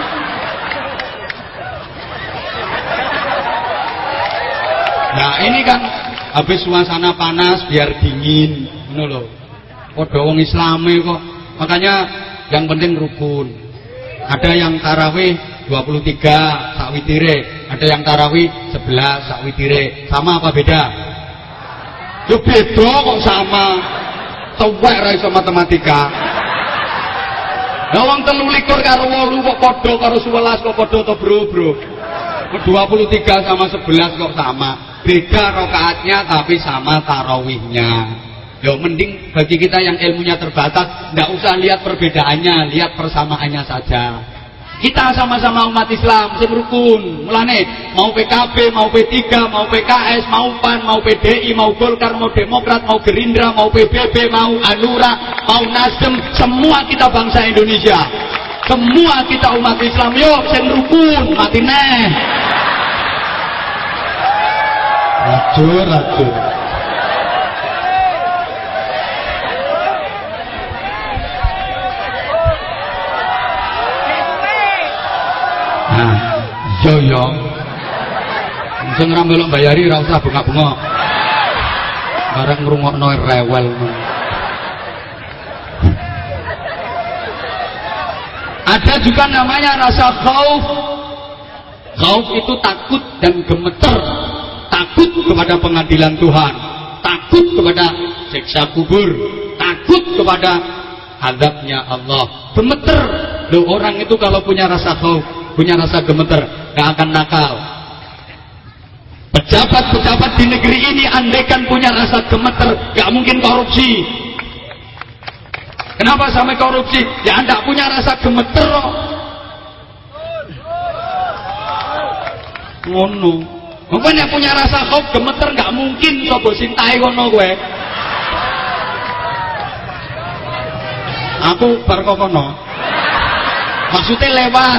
Nah ini kan habis suasana panas biar dingin, ngono lho. Padha wong Islame kok. Makanya yang penting rukun. Ada yang tarawih dua puluh tiga sak witire, ada yang tarawih sebelas sak witire. Sama apa beda? Yo beda kok sama. Tuwek ra iso matematika. Lah wong telu likur karo wolu kok padha karo sewelas kok padha to, Bro, Bro. dua puluh tiga sama sebelas kok sama. Beda rakaatnya tapi sama tarawihnya. Ya mending bagi kita yang ilmunya terbatas, tidak usah lihat perbedaannya, lihat persamaannya saja. Kita sama-sama umat Islam, sing rukun. Mulane mau P K B, mau P tiga, mau P K S, mau P A N, mau P D I, mau Golkar, mau Demokrat, mau Gerindra, mau P B B, mau Hanura, mau Nasdem, semua kita bangsa Indonesia. Semua kita umat Islam, yuk sing rukun, mati neh. Racur, racur. Nah, yo yo. Sing ora melok bayari ora usah bengak-bengok. Bareng ngrungokno rewel. Ada juga namanya rasa khauf. Khauf itu takut dan gemeter. Takut kepada pengadilan Tuhan, takut kepada siksa kubur, takut kepada azabnya Allah. Gemeter. Loh, orang itu kalau punya rasa khauf, punya rasa gemeter, gak akan nakal. Pejabat-pejabat di negeri ini andaikan punya rasa gemeter, gak mungkin korupsi. Kenapa sampai korupsi? Ya anda punya rasa gemeter. Ngono. Mungkin yang punya rasa khauf gemeter gak mungkin coba sintai kono kowe. Aku bar kono. Maksudnya lewat.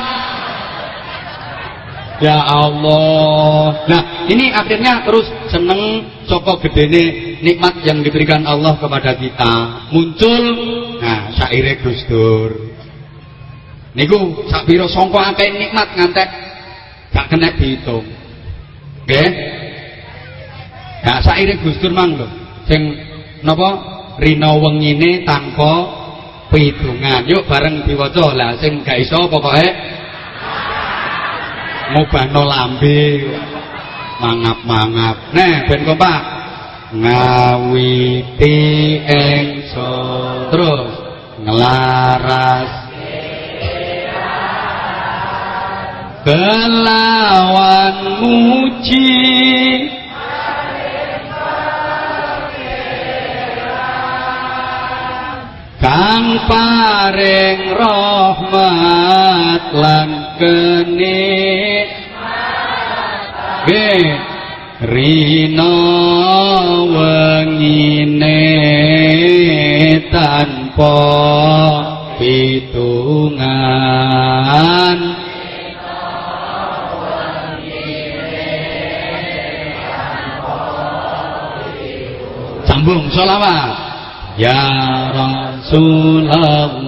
Ya Allah. Nah, ini akhirnya terus seneng saka gedene nikmat yang diberikan Allah kepada kita. Muncul nah syaire Gus Dur. Niku sak pira sangka akeh nikmat ngantek gak kena dihitung. Nggih. Nah syaire Gus Dur mang lho. Sing napa rina wengine tanpa pitungan. Yuk bareng diwaca lah sing gak iso pokoke ngobahno lambe mangap-mangap. Nah ben kompak ngawiti ingsun terus ngelaras kelawan muji kang paring rahmat lan kenikmatan Nggih. Rina wengine tanpa pitungan sambung sholawat ya Rasulullah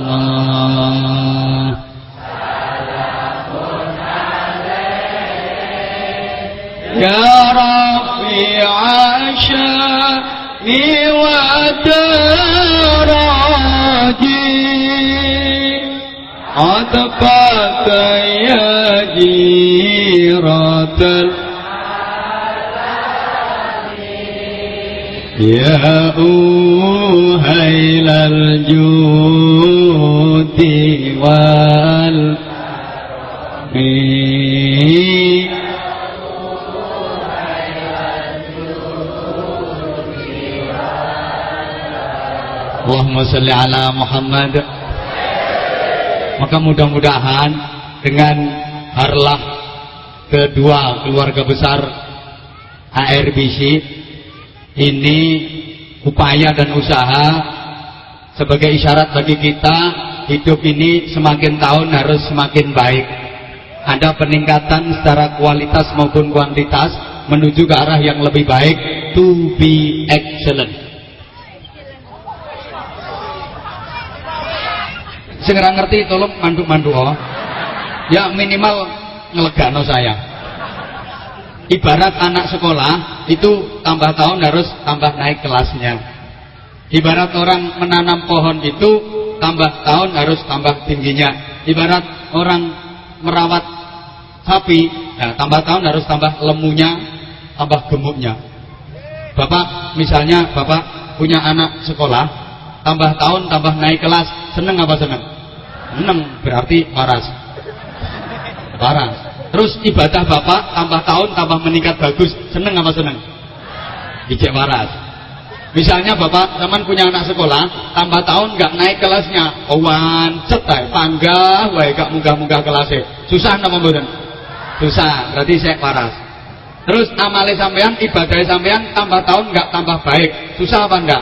ya Rafi'a sya'ni wa daraji atqata ya jiratal ya uhailal judi wal mi Allahumma sholli ala Muhammad. Maka mudah-mudahan dengan harlah kedua keluarga besar A R B C ini upaya dan usaha sebagai isyarat bagi kita hidup ini semakin tahun harus semakin baik. Ada peningkatan secara kualitas maupun kuantitas menuju ke arah yang lebih baik, to be excellent. Segera ngerti tolong mandu-mandu oh. Ya minimal ngelegano saya. Ibarat anak sekolah itu tambah tahun harus tambah naik kelasnya. Ibarat orang menanam pohon itu tambah tahun harus tambah tingginya. Ibarat orang merawat sapi, ya, tambah tahun harus tambah lemunya, tambah gemuknya. Bapak misalnya bapak punya anak sekolah, tambah tahun tambah naik kelas, seneng apa seneng? Seneng, berarti waras. Waras. Terus ibadah bapak tambah tahun tambah meningkat bagus, seneng apa seneng? Ijek waras. Misalnya bapak zaman punya anak sekolah, tambah tahun nggak naik kelasnya, owan cetai panggah, wae gak munggah-munggah kelasnya, susah napa mboten? Susah, berarti saya waras. Terus amale sampean, ibadah sampean tambah tahun nggak tambah baik, susah apa enggak?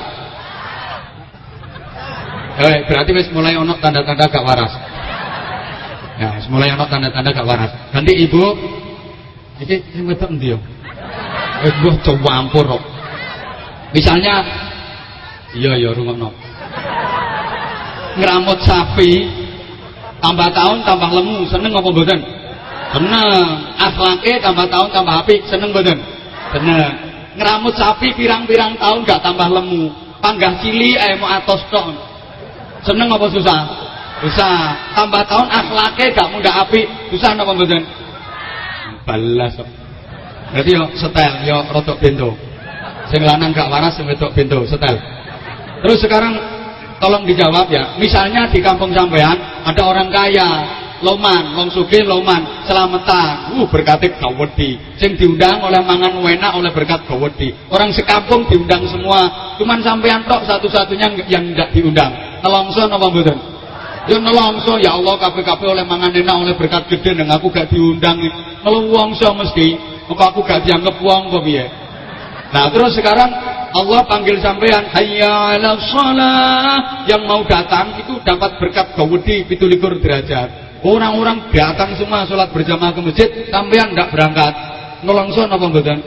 Eh, berarti wis mulai ono tanda-tanda gak waras. Ya, wis mulai ono tanda-tanda gak waras. Nanti ibu, iki sing wedok endi yo? Wis mbuh campur kok. Misalnya, iya ya rungokno. Ngramut sapi, tambah tahun tambah lemu, seneng apa mboten? Seneng. Akhlake tambah tahun tambah apik, seneng mboten? Seneng. Ngramut sapi pirang-pirang tahun gak tambah lemu, panggah cili ae mau atos tok. Seneng apa susah? Susah. Tambah tahun akhlake gak mudah apik, susah apa mboten? Balas kok. Berarti yo setel, yo rodok bento. Sing lanang gak waras, sing wedok bento, setel. Terus sekarang tolong dijawab ya. Misalnya di kampung sampean ada orang kaya, loman, wong sugih loman, selamatan. Uh berkate gawedi. Sing diundang oleh mangan enak oleh berkat gawedi. Orang sekampung diundang semua. Cuman sampean tok satu-satunya yang enggak diundang. Nelongso napa mboten? Ya nelongso, ya Allah kabeh-kabeh oleh mangan enak oleh berkat gede nang aku gak diundang. Nelongso mesti, apa aku gak dianggap wong apa piye? Nah, terus sekarang Allah panggil sampean, hayya 'alas shalah. Yang mau datang itu dapat berkat gawedi pitu likur derajat. Orang-orang datang semua sholat berjamaah ke masjid, sampean ndak berangkat. Nelongso napa mboten?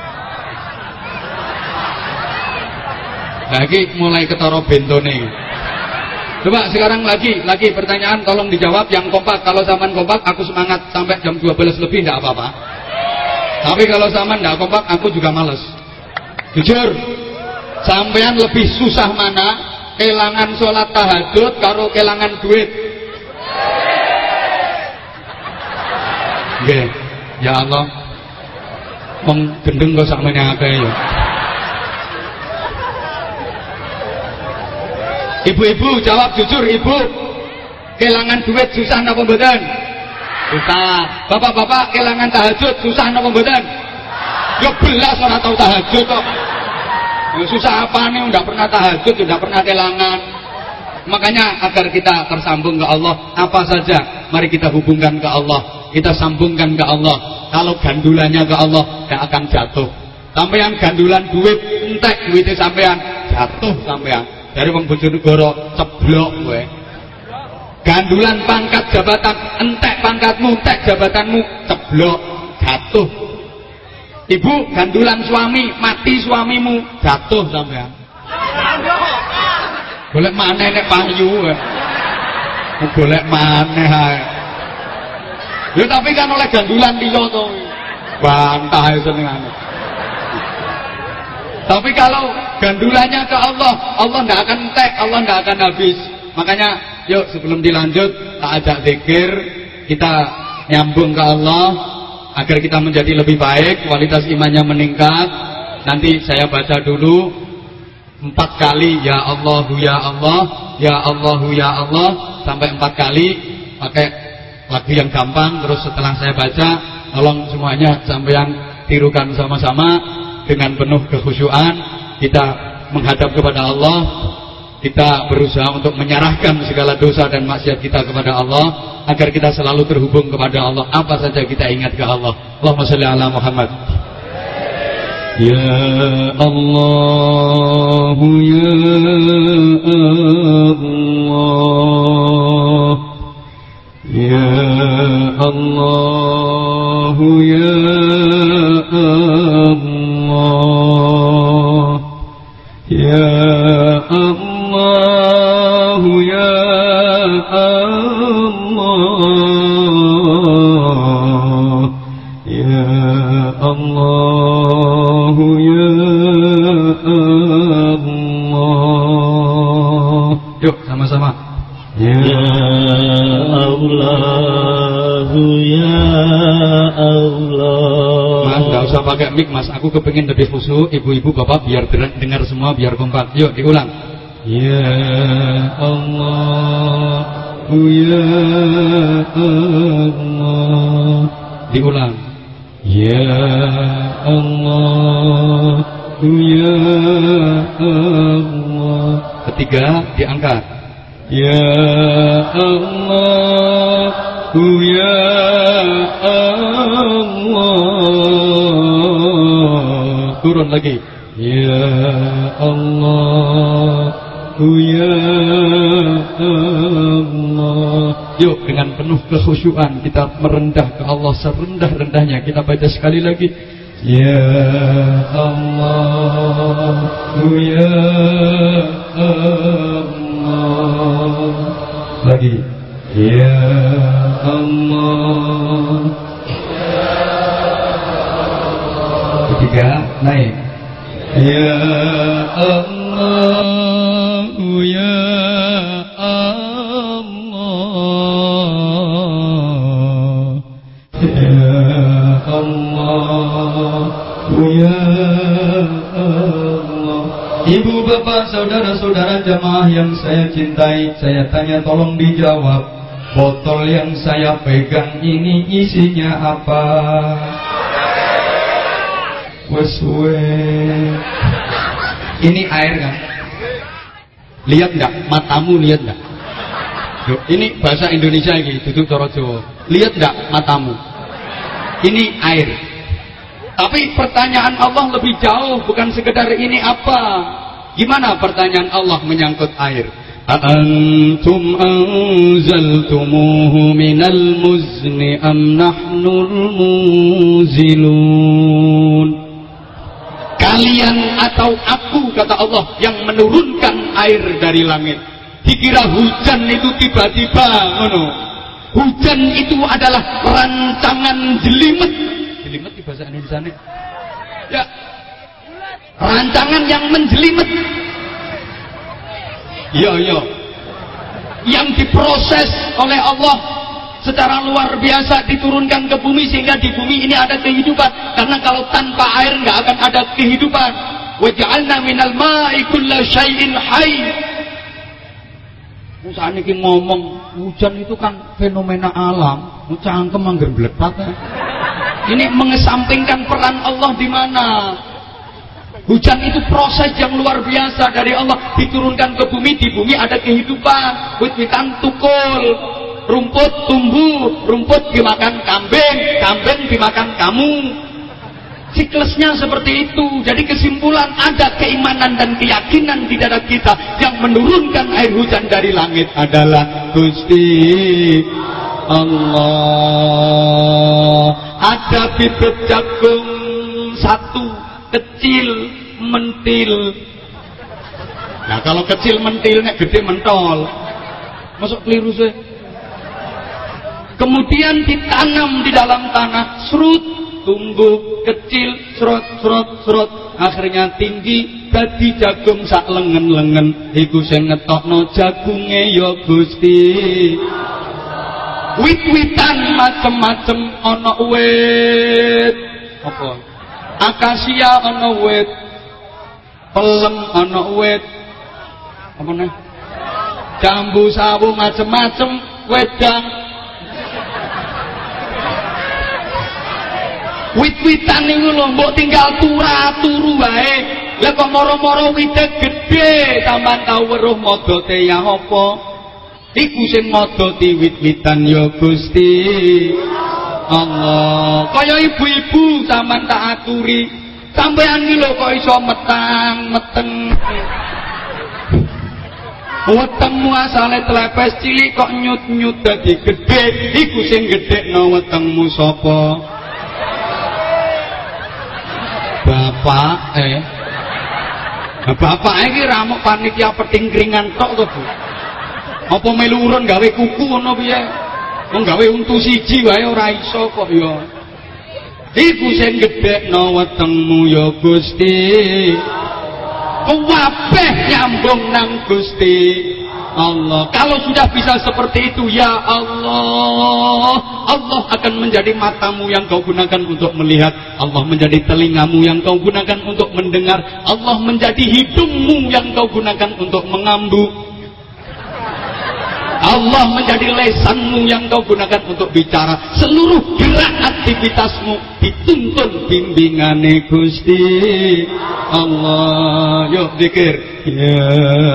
Nah, iki mulai ketara bentone. Coba sekarang lagi, lagi pertanyaan tolong dijawab yang kompak. Kalau zaman kompak aku semangat sampai jam dua belas lebih enggak apa-apa. Tapi kalau zaman enggak kompak aku juga males. Jujur, sampean lebih susah mana? Kelangan sholat tahajud karo kelangan duit? Nggih. Ya Allah. Wong gendeng kok sakmene akeh ya. Ibu-ibu jawab jujur, ibu kelangan duit susah napa mboten? Susah. Bapak-bapak kelangan tahajud susah napa mboten? Ya belas ora tau tahajud kok. Ya susah apane ndak pernah tahajud, ndak pernah kelangan. Makanya agar kita tersambung ke Allah, apa saja mari kita hubungkan ke Allah. kita sambungkan ke Allah. Kalau gandulannya ke Allah, gak akan jatuh. Sampean gandulan duit, entek duitnya sampean, jatuh sampean. Dari wong Bojonegoro ceblok kowe. Gandulan pangkat jabatan, entek pangkatmu, entek jabatanmu, ceblok, jatuh. Ibu gandulan suami, mati suamimu, jatuh sampean. Golek maneh nek payu. Golek maneh ae. Ya tapi kan oleh gandulan liya to. Bantah senengane. Tapi kalau gandulannya ke Allah, Allah ndak akan entek, Allah ndak akan habis. Makanya yuk sebelum dilanjut tak ajak zikir, kita nyambung ke Allah agar kita menjadi lebih baik, kualitas imannya meningkat. Nanti saya baca dulu empat kali ya Allahu ya Allah, ya Allahu ya Allah sampai empat kali pakai lagu yang gampang. Terus setelah saya baca, tolong semuanya sampean tirukan sama-sama dengan penuh kekhusyuan. Kita menghadap kepada Allah, kita berusaha untuk menyerahkan segala dosa dan maksiat kita kepada Allah agar kita selalu terhubung kepada Allah. Apa saja kita ingat ke Allah. Allahumma shalli ala Muhammad. Ya Allah, ya Allah, ya Allah, ya Allah, ya Allah, ya Allah, ya Allah, ya Allah. Yuk sama-sama. Ya Allah, ya Allah. Mas, gak usah pakai mic mas, aku kepengin lebih khusyuk. Ibu-ibu bapak biar dengar semua, biar kompak. Yuk diulang. Ya Allah, ya Allah. Diulang. Ya Allah, ya Allah. Ketiga diangkat. Ya Allah, ya Allah. Turun lagi. Ya Allah, ya Allah. Yuk dengan penuh kekhusyuan kita merendah ke Allah serendah-rendahnya. Kita baca sekali lagi. Ya Allah, ya Allah. Lagi. Ya Allah. Ketiga naik. Ya Allah, ya Allah, ya Allah, ya Allah. Ibu bapak saudara-saudara jamaah yang saya cintai, saya tanya tolong dijawab. Botol yang saya pegang ini isinya apa? Weswe. Ini air kan? Lihat enggak? Matamu lihat enggak? Yuk, ini bahasa Indonesia ini, duduk cara Jawa. Lihat enggak matamu? Ini air. Tapi pertanyaan Allah lebih jauh, bukan sekedar ini apa. Gimana pertanyaan Allah menyangkut air? Aantum anzaltumuhu minal muzni am nahnul muzilun. Kalian atau aku, kata Allah, yang menurunkan air dari langit. Dikira hujan itu tiba-tiba, ngono. Hujan itu adalah rancangan jelimet. Jelimet di bahasa Indonesia nih. Ya. Rancangan yang menjelimet. Iya, iya. Yang diproses oleh Allah secara luar biasa, diturunkan ke bumi sehingga di bumi ini ada kehidupan. Karena kalau tanpa air nggak akan ada kehidupan. Wa ja'alna minal ma'i kulla syai'in hayy. Musa niki ngomong hujan itu kan fenomena alam, cangkem angger blepat. Ini mengesampingkan peran Allah di mana? Hujan itu proses yang luar biasa dari Allah, diturunkan ke bumi, di bumi ada kehidupan, wit-witan tukul. rumput tumbuh, rumput dimakan kambing, kambing dimakan kamu. Siklusnya seperti itu. Jadi kesimpulan, ada keimanan dan keyakinan di dada kita yang menurunkan air hujan dari langit adalah Gusti Allah. Ada bibit jagung satu kecil mentil. Nah kalau kecil mentilnya gede mentol. Masuk keliru sih. Kemudian ditanam di dalam tanah, serut, tumbuh kecil, serot serot serot, akhirnya tinggi dadi jagung sak lengen-lengen. Iku sing ngetokno jagunge ya Gusti. Wit-witan macem-macem ana wit apa? Akasia ana wit, pelem ana wit, apa nih? Jambu sawu macem-macem, wedang. Wit-witan niku lho mbok tinggal turu wae. Lah kok moro-moro wite gedhe, sampean tau weruh modote ya apa? Iku sing modoti wit-witan ya Gusti Allah. Kaya ibu-ibu sampean tak aturi, sampean iki lho kok iso metang, meteng. Wetengmu asale telepes cilik kok nyut-nyut dadi gedhe. Iku sing gedhekno wetengmu sapa? Bapak eh nah, bapak iki ramuk panitia petingkringan tok to Bu. Apa melu urun gawe kuku ngono piye? Wong gawe untu siji wae ora iso kok ya. Iku sing gedhekno wetengmu ya Gusti. Kabeh nyambung nang Gusti Allah. Kalau sudah bisa seperti itu, ya Allah, Allah akan menjadi matamu yang kau gunakan untuk melihat, Allah menjadi telingamu yang kau gunakan untuk mendengar, Allah menjadi hidungmu yang kau gunakan untuk mengambu, Allah menjadi lesanmu yang kau gunakan untuk bicara. Seluruh gerak aktivitasmu dituntun bimbingane Gusti Allah. Yuk zikir. Ya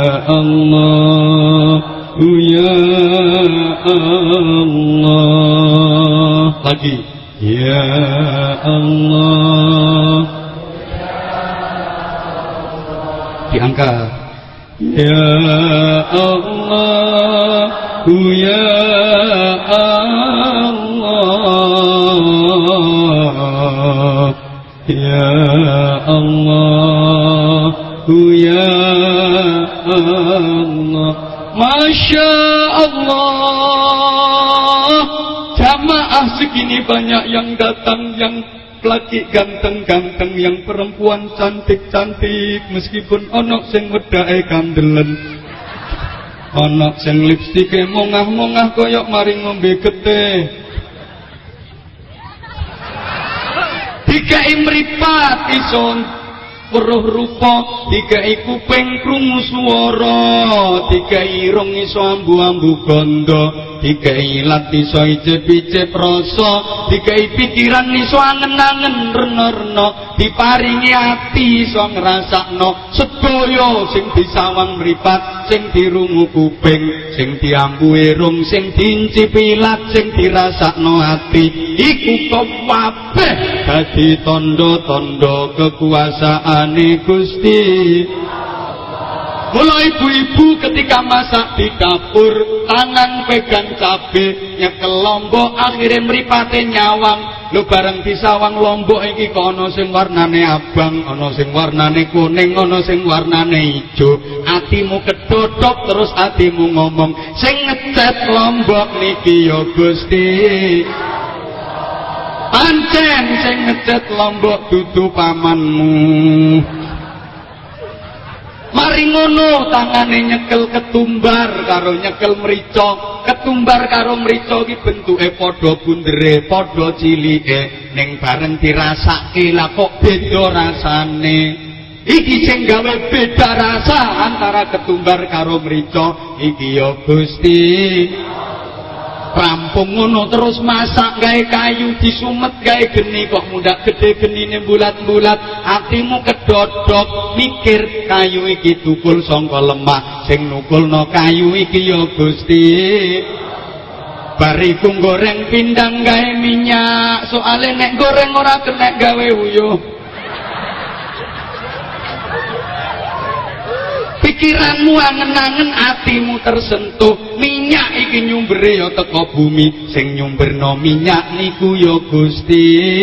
Allah, ya Allah. Lagi. Ya Allah. Diangkat. Ya Allah, ya Allah, ya Allah, ya Allah. Masya Allah, jamaah segini banyak yang datang, yang laki ganteng-ganteng, yang perempuan cantik-cantik, meskipun onok sing wedake kandelen, onok sing lipstike mongah-mongah koyok mari ngombe getih, dikai mripat ison weruh rupa, dikai kuping krungu swara, dikai irung iso ambu-ambu ganda, dikai lat iso icip-icip rasa, dikai pikiran iso angen-angen rena-rena, diparingi ati iso ngrasakno sedaya sing disawang mripat, sing dirungu kuping, sing diambu irung, sing diincipi lat, sing dirasakno ati, iku kabeh dadi tanda-tanda kekuasaane Gusti. Mula ibu-ibu ketika masak di dapur, tangan pegang cabe, nyekel lombok, akhirnya mripate nyawang. Lho bareng disawang lombok iki kok ana sing warnane abang, ana sing warnane kuning, ana sing warnane ijo. Atimu kedodok terus atimu ngomong, sing ngecet lombok niki ya Gusti. Pancen sing ngecet lombok dudu pamanmu. Mari ngono tangane nyekel ketumbar karo nyekel mrica. Ketumbar karo mrica iki bentuke padha bundere, padha cilike, ning bareng dirasake lah kok beda rasane. Iki sing gawe beda rasa antara ketumbar karo mrica iki ya Gusti. Rampung ngono terus masak gawe kayu, disumet gawe geni, kok mundak gede genine bulat-bulat, atimu kedodok mikir kayu iki tukul sangka lemah, sing nukulno kayu iki ya Gusti. bariku goreng pindang gawe minyak, soale nek goreng ora kena gawe uyuh. Pikiranmu angen-angen, atimu tersentuh, minyak iki nyumbere ya teko bumi, sing nyumberno minyak niku ya Gusti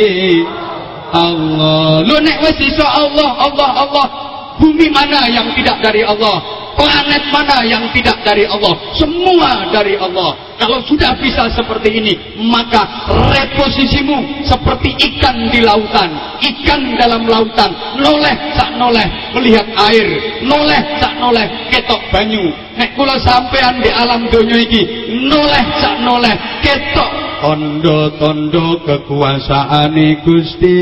Allah. Lho nek wis iso Allah, Allah, Allah, bumi mana yang tidak dari Allah? Planet mana yang tidak dari Allah? Semua dari Allah. Kalau sudah bisa seperti ini, maka reposisimu seperti ikan di lautan, ikan dalam lautan, noleh sak noleh melihat air, noleh sak noleh ketok banyu. Nek kula sampean di alam donya iki, noleh sak noleh ketok tondo-tondo kekuasaane Gusti.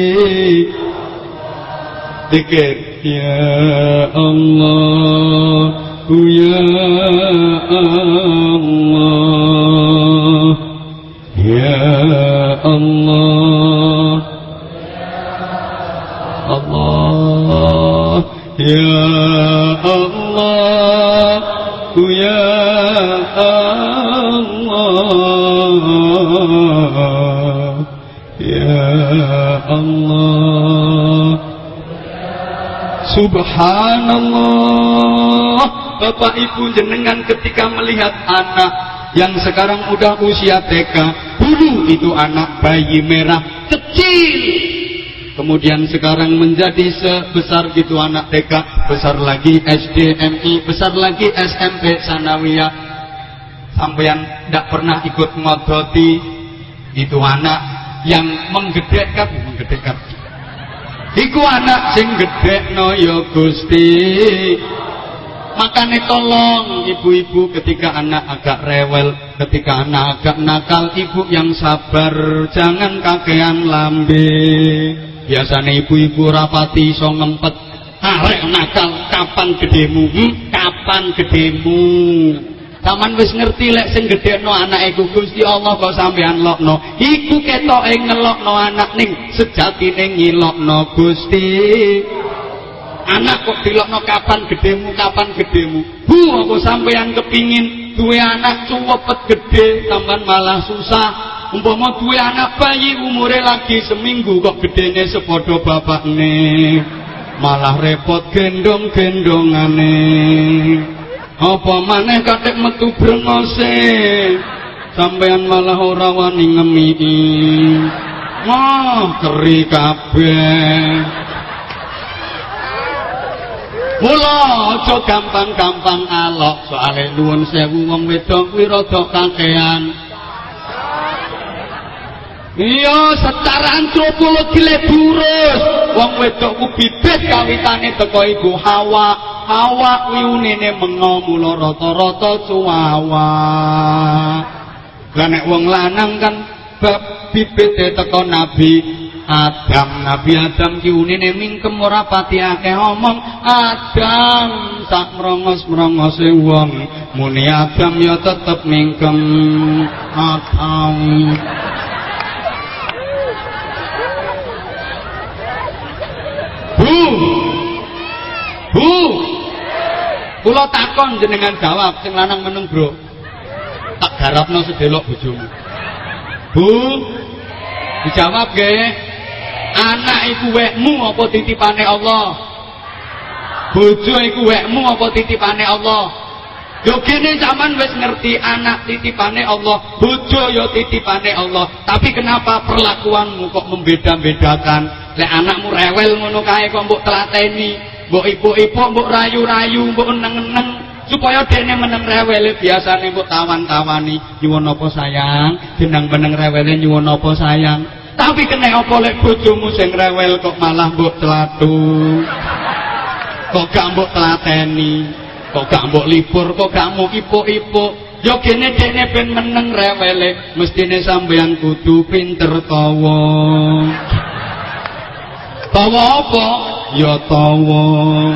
Dikir ya Allah, ya Allah, ya Allah, Allah, ya Allah, ya Allah, ya Allah. Subhanallah. Bapak Ibu jenengan ketika melihat anak yang sekarang udah usia T K, dulu itu anak bayi merah kecil, kemudian sekarang menjadi sebesar gitu anak T K, besar lagi S D, M I, besar lagi S M P, sanawiyah. Sampeyan tidak pernah ikut ngodoti itu anak yang menggedekkan, menggedekkan. Iku anak sing gedekno ya Gusti. Makanya tolong ibu-ibu ketika anak agak rewel, ketika anak agak nakal, ibu yang sabar, jangan kakean lambe. Biasanya ibu-ibu rapati iso ngempet, arek nakal, kapan gedemu? Hmm, kapan gedemu? Taman wis ngerti lek sing gedekno anake iku Gusti Allah kok sampean lokno. Iku ketoke ngelokno anak ning sejatine ngilokno Gusti. Anak kok dilokno kapan gedemu, kapan gedemu. Bu, aku sampean kepingin duwe anak cuwepet gede, sampean malah susah. Umpama duwe anak bayi umure lagi seminggu kok gedene sepadha bapakne. Malah repot gendong-gendongane. Apa maneh katik metu brengose, sampean malah ora wani ngemiki. Wah, keri kabeh. Mula aja gampang-gampang alok, soale nuwun sewu wong wedok kuwi rada kakean. Iya, secara antropologi le burus. Wong wedok ku bibit kawitane teko ibu Hawa. Hawa kuwi unine mengo, mula rata-rata cuwawa. Lah nek wong lanang kan bab bibite teko Nabi Adam. Nabi Adam ki unine mingkem ora pati akeh omong. Adam sak merongos-merongose wong, muni Adam ya tetep mingkem. Adam. Bu, Bu, kula takon jenengan jawab, sing lanang meneng bro. Tak garapno sedelok bojomu. Bu, dijawab nggih. Anak iku wekmu apa titipane Allah? Bojo iku wekmu apa titipane Allah? Yo kene zaman wis ngerti anak titipane Allah, bojo yo titipane Allah. Tapi kenapa perlakuanmu kok membeda-bedakan? Lek anakmu rewel ngono kae kok mbok telateni, mbok ipuk-ipuk, mbok rayu-rayu, mbok eneng-eneng supaya dene meneng rewele. Biasane mbok tawan-tawani, nyuwun apa sayang, jeneng meneng rewele nyuwun apa sayang. Tapi kena apa lek bojomu sing rewel kok malah mbok celatu, kok gak mbok telateni, kok gak mbok libur, kok gak mbok ipuk-ipuk. Yo kene dene ben meneng rewele, mestine sampeyan kudu pinter tawa. Tawa apa? Ya tawa.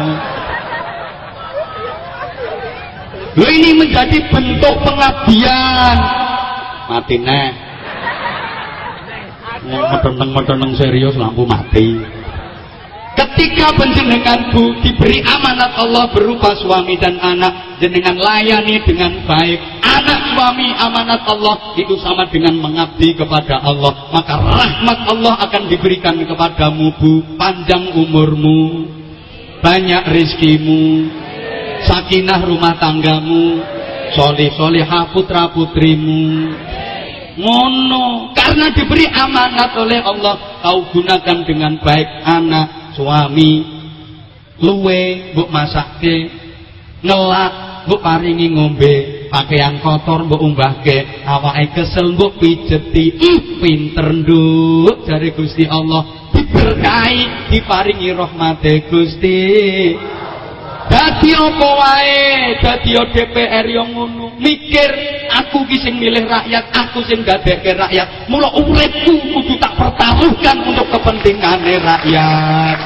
Loh, ini menjadi bentuk pengabdian. Mati nek. Medheneng-medheneng serius lampu mati. ketika panjenenganku diberi amanat Allah berupa suami dan anak, jenengan layani dengan baik. Anak suami amanat Allah itu sama dengan mengabdi kepada Allah, maka rahmat Allah akan diberikan kepadamu, Bu. Panjang umurmu, banyak rizkimu, sakinah rumah tanggamu, solih solihah putra putrimu. Ngono, karena diberi amanat oleh Allah, kau gunakan dengan baik. Anak, suami, luwe mbok masakke, ngelak mbok paringi ngombe, pakaian kotor mbok umbahke, awake kesel mbok pijeti. Ih, pinter nduk jare Gusti Allah, diberkahi, diparingi rahmate Gusti. Dadi apa wae, dadi D P R yang ngono, mikir aku ki sing milih rakyat, aku sing gadekke rakyat. Mula uripku kudu tak pertaruhkan untuk kepentingane rakyat.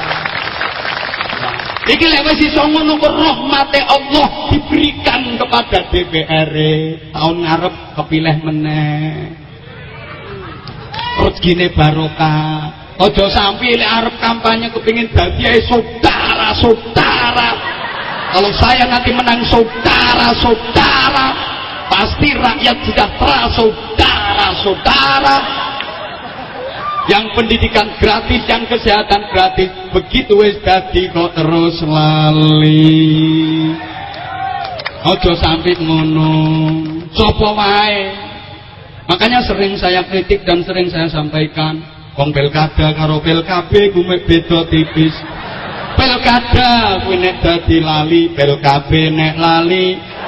Iki lek wis iso ngono kok rahmate Allah diberikan kepada D P R. Tahun ngarep kepilih meneh. Rezekine barokah. Aja sampai lek arep kampanye kepengin dadi saudara-saudara. Kalau saya nanti menang saudara-saudara, pasti rakyat sejahtera saudara-saudara. Yang pendidikan gratis, yang kesehatan gratis. Begitu wis dadi kok terus lali. Ojo sampai ngono. Sopo wae. Makanya sering saya kritik dan sering saya sampaikan, wong pilkada karo P L K B kuwi beda tipis. Pilkada kuwi nek dadi lali, P L K B nek lali.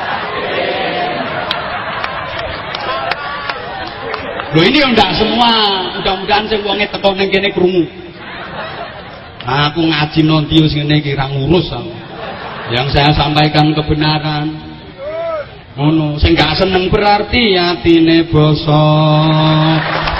Loh ini ndak semua, mudah-mudahan sing wonge teko ning kene krungu. Aku ngaji nontius ngene iki ra ngurus aku. Yang saya sampaikan kebenaran. Ngono, sing gak seneng berarti atine bosok.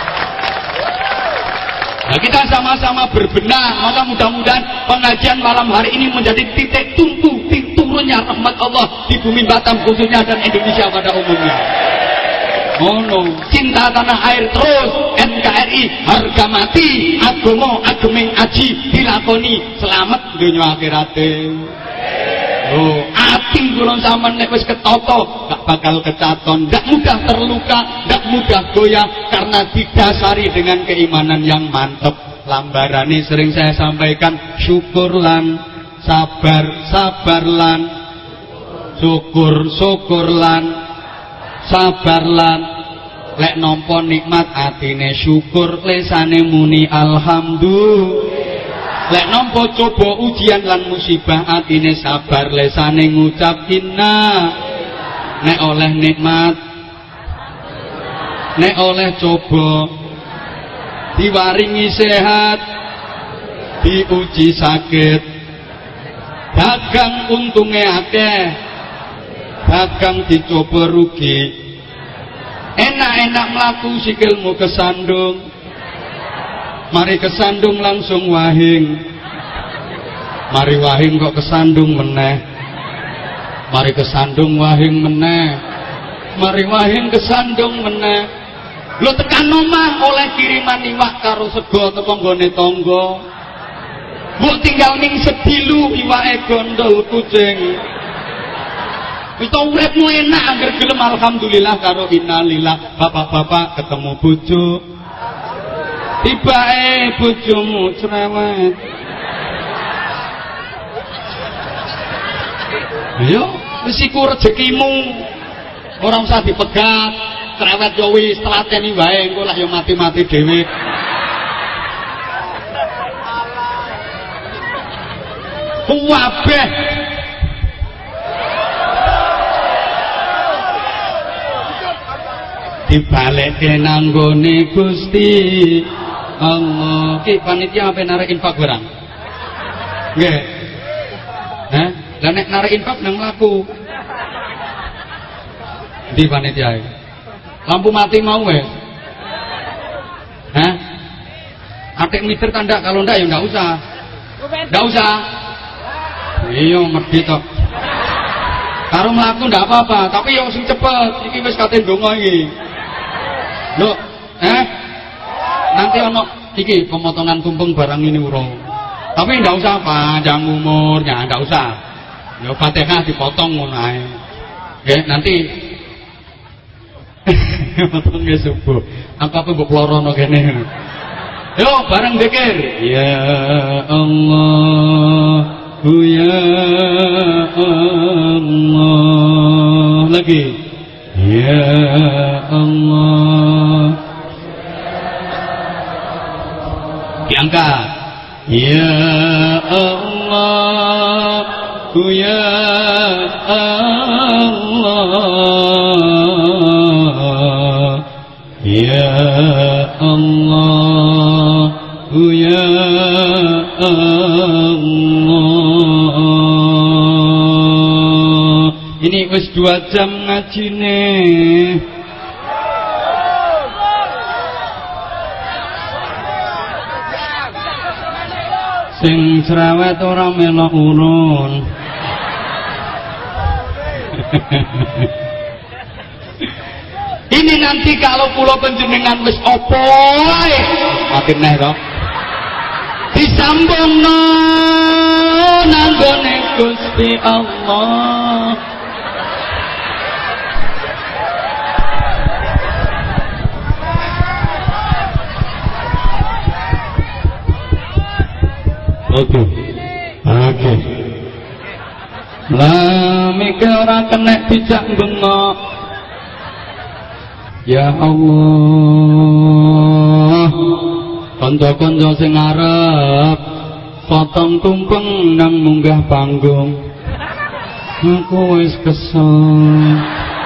Nah, kita sama-sama berbenah, maka mudah-mudahan pengajian malam hari ini menjadi titik tumpu turunnya rahmat Allah di bumi Batam khususnya dan Indonesia pada umumnya. Oh no, cinta tanah air terus, N K R I harga mati, agama ageming aji dilakoni, selamat dunia akhirate. Oh, ati kula sampean nek wis ketoto gak bakal kecaton, gak mudah terluka, gak mudah goyah karena didasari dengan keimanan yang mantep. Lambarane sering saya sampaikan, syukur lan sabar, sabar lan syukur, syukur lan sabar lan lek nampa nikmat atine syukur, lesane muni alhamdulillah. Lek nampa coba ujian lan musibah atine sabar, lesane ngucap inna. Nek oleh nikmat, nek oleh coba, diwaringi sehat, diuji sakit, dagang untunge akeh, dagang dicoba rugi, enak-enak mlaku sikilmu kesandung. Mari kesandung langsung wahing, mari wahing kok kesandung meneh, mari kesandung wahing meneh, mari wahing kesandung meneh. Lo tekan omah oleh kiriman iwak karo sego teko nggone tangga, mbok tinggal ning sedilu iwake gondol kucing. Wis uripmu enak angger gelem alhamdulillah karo innalillah. Bapak-bapak ketemu bojo, tibae bojomu cerewet. Yo, wis iku rezekimu. Ora usah dipegat, cerewet yo wis telateni wae, engko lah yo mati-mati dhewe. Kuwabeh dibalekke nang nggone Gusti Allah. Ki panitia apa narik infak barang? Nggih. Hah? Lah nek narik infak nang laku. Di panitia. Lampu mati mau wes. Hah? Atik meter tanda kalau ndak ya ndak usah. Ndak usah. Iya medhi tok. Karo mlaku ndak apa-apa, tapi yo sing cepet. Iki wis kate ndonga iki. Lho, eh? Nanti ono iki pemotongan tumpeng barang ini urung. Tapi ndak usah panjang umurnya, ndak usah. Ya Fatihah dipotong ngono ae. Nggih, nanti potongnya subuh. Apa-apa mbok lorono kene. Yo bareng zikir. Ya Allah, ya Allah. Lagi. Ya Allah. Diangkat. Ya Allah, ya Allah, ya Allah, ya Allah. Ini wis dua jam ngajine. Sing cerewet ora melok urun. Ini nanti kalau kula panjenengan wis apa ae makin neh to disambungno nanggone Gusti Allah. Oke, oke. Lah mikir ora kenek dijak bengok. Ya Allah, kanca-kanca sing arep potong tumpeng nang munggah panggung. Aku wis kesel.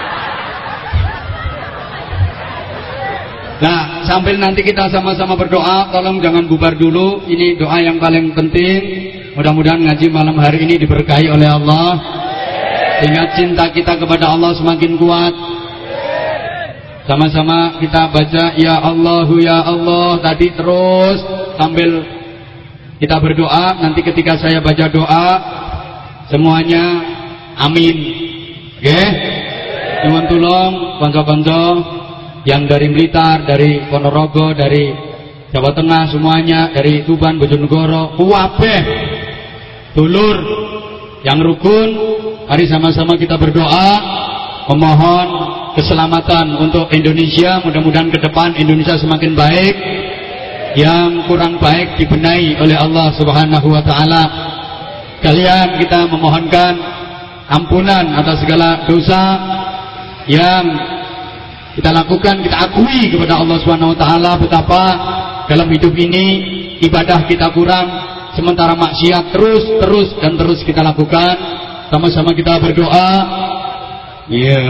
Nah, sambil nanti kita sama-sama berdoa, tolong jangan bubar dulu. Ini doa yang paling penting. Mudah-mudahan ngaji malam hari ini diberkahi oleh Allah, sehingga cinta kita kepada Allah semakin kuat. Sama-sama kita baca Ya Allahu Ya Allah tadi terus sambil kita berdoa. Nanti ketika saya baca doa semuanya amin. Oke? Nyuwun tulung kanca-kanca yang dari Blitar, dari Ponorogo, dari Jawa Tengah semuanya, dari Tuban, Bojonegoro, kuwabeh dulur yang rukun, mari sama-sama kita berdoa memohon keselamatan untuk Indonesia. Mudah-mudahan ke depan Indonesia semakin baik, yang kurang baik dibenahi oleh Allah Subhanahu wa taala. Kalian kita memohonkan ampunan atas segala dosa yang kita lakukan, kita akui kepada Allah Subhanahu wa taala betapa dalam hidup ini ibadah kita kurang, sementara maksiat terus terus dan terus kita lakukan. Sama-sama kita berdoa. Ya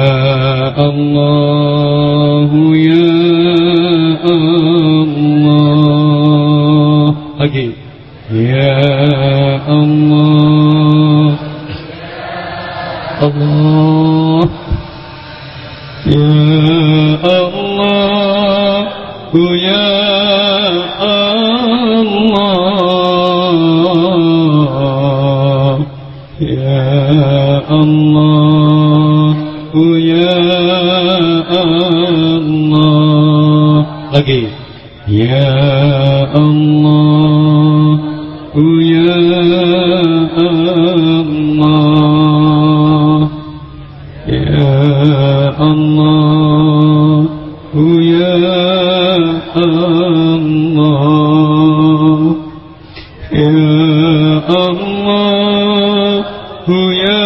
Allah, ya Allah. Lagi. Ya Allah, Allah. Ya Allah, ya Allah, ya Allah, ya Allah. Lagi. Ya Allah, ya Allah, ya Allah, ya Allah, ya Allah, ya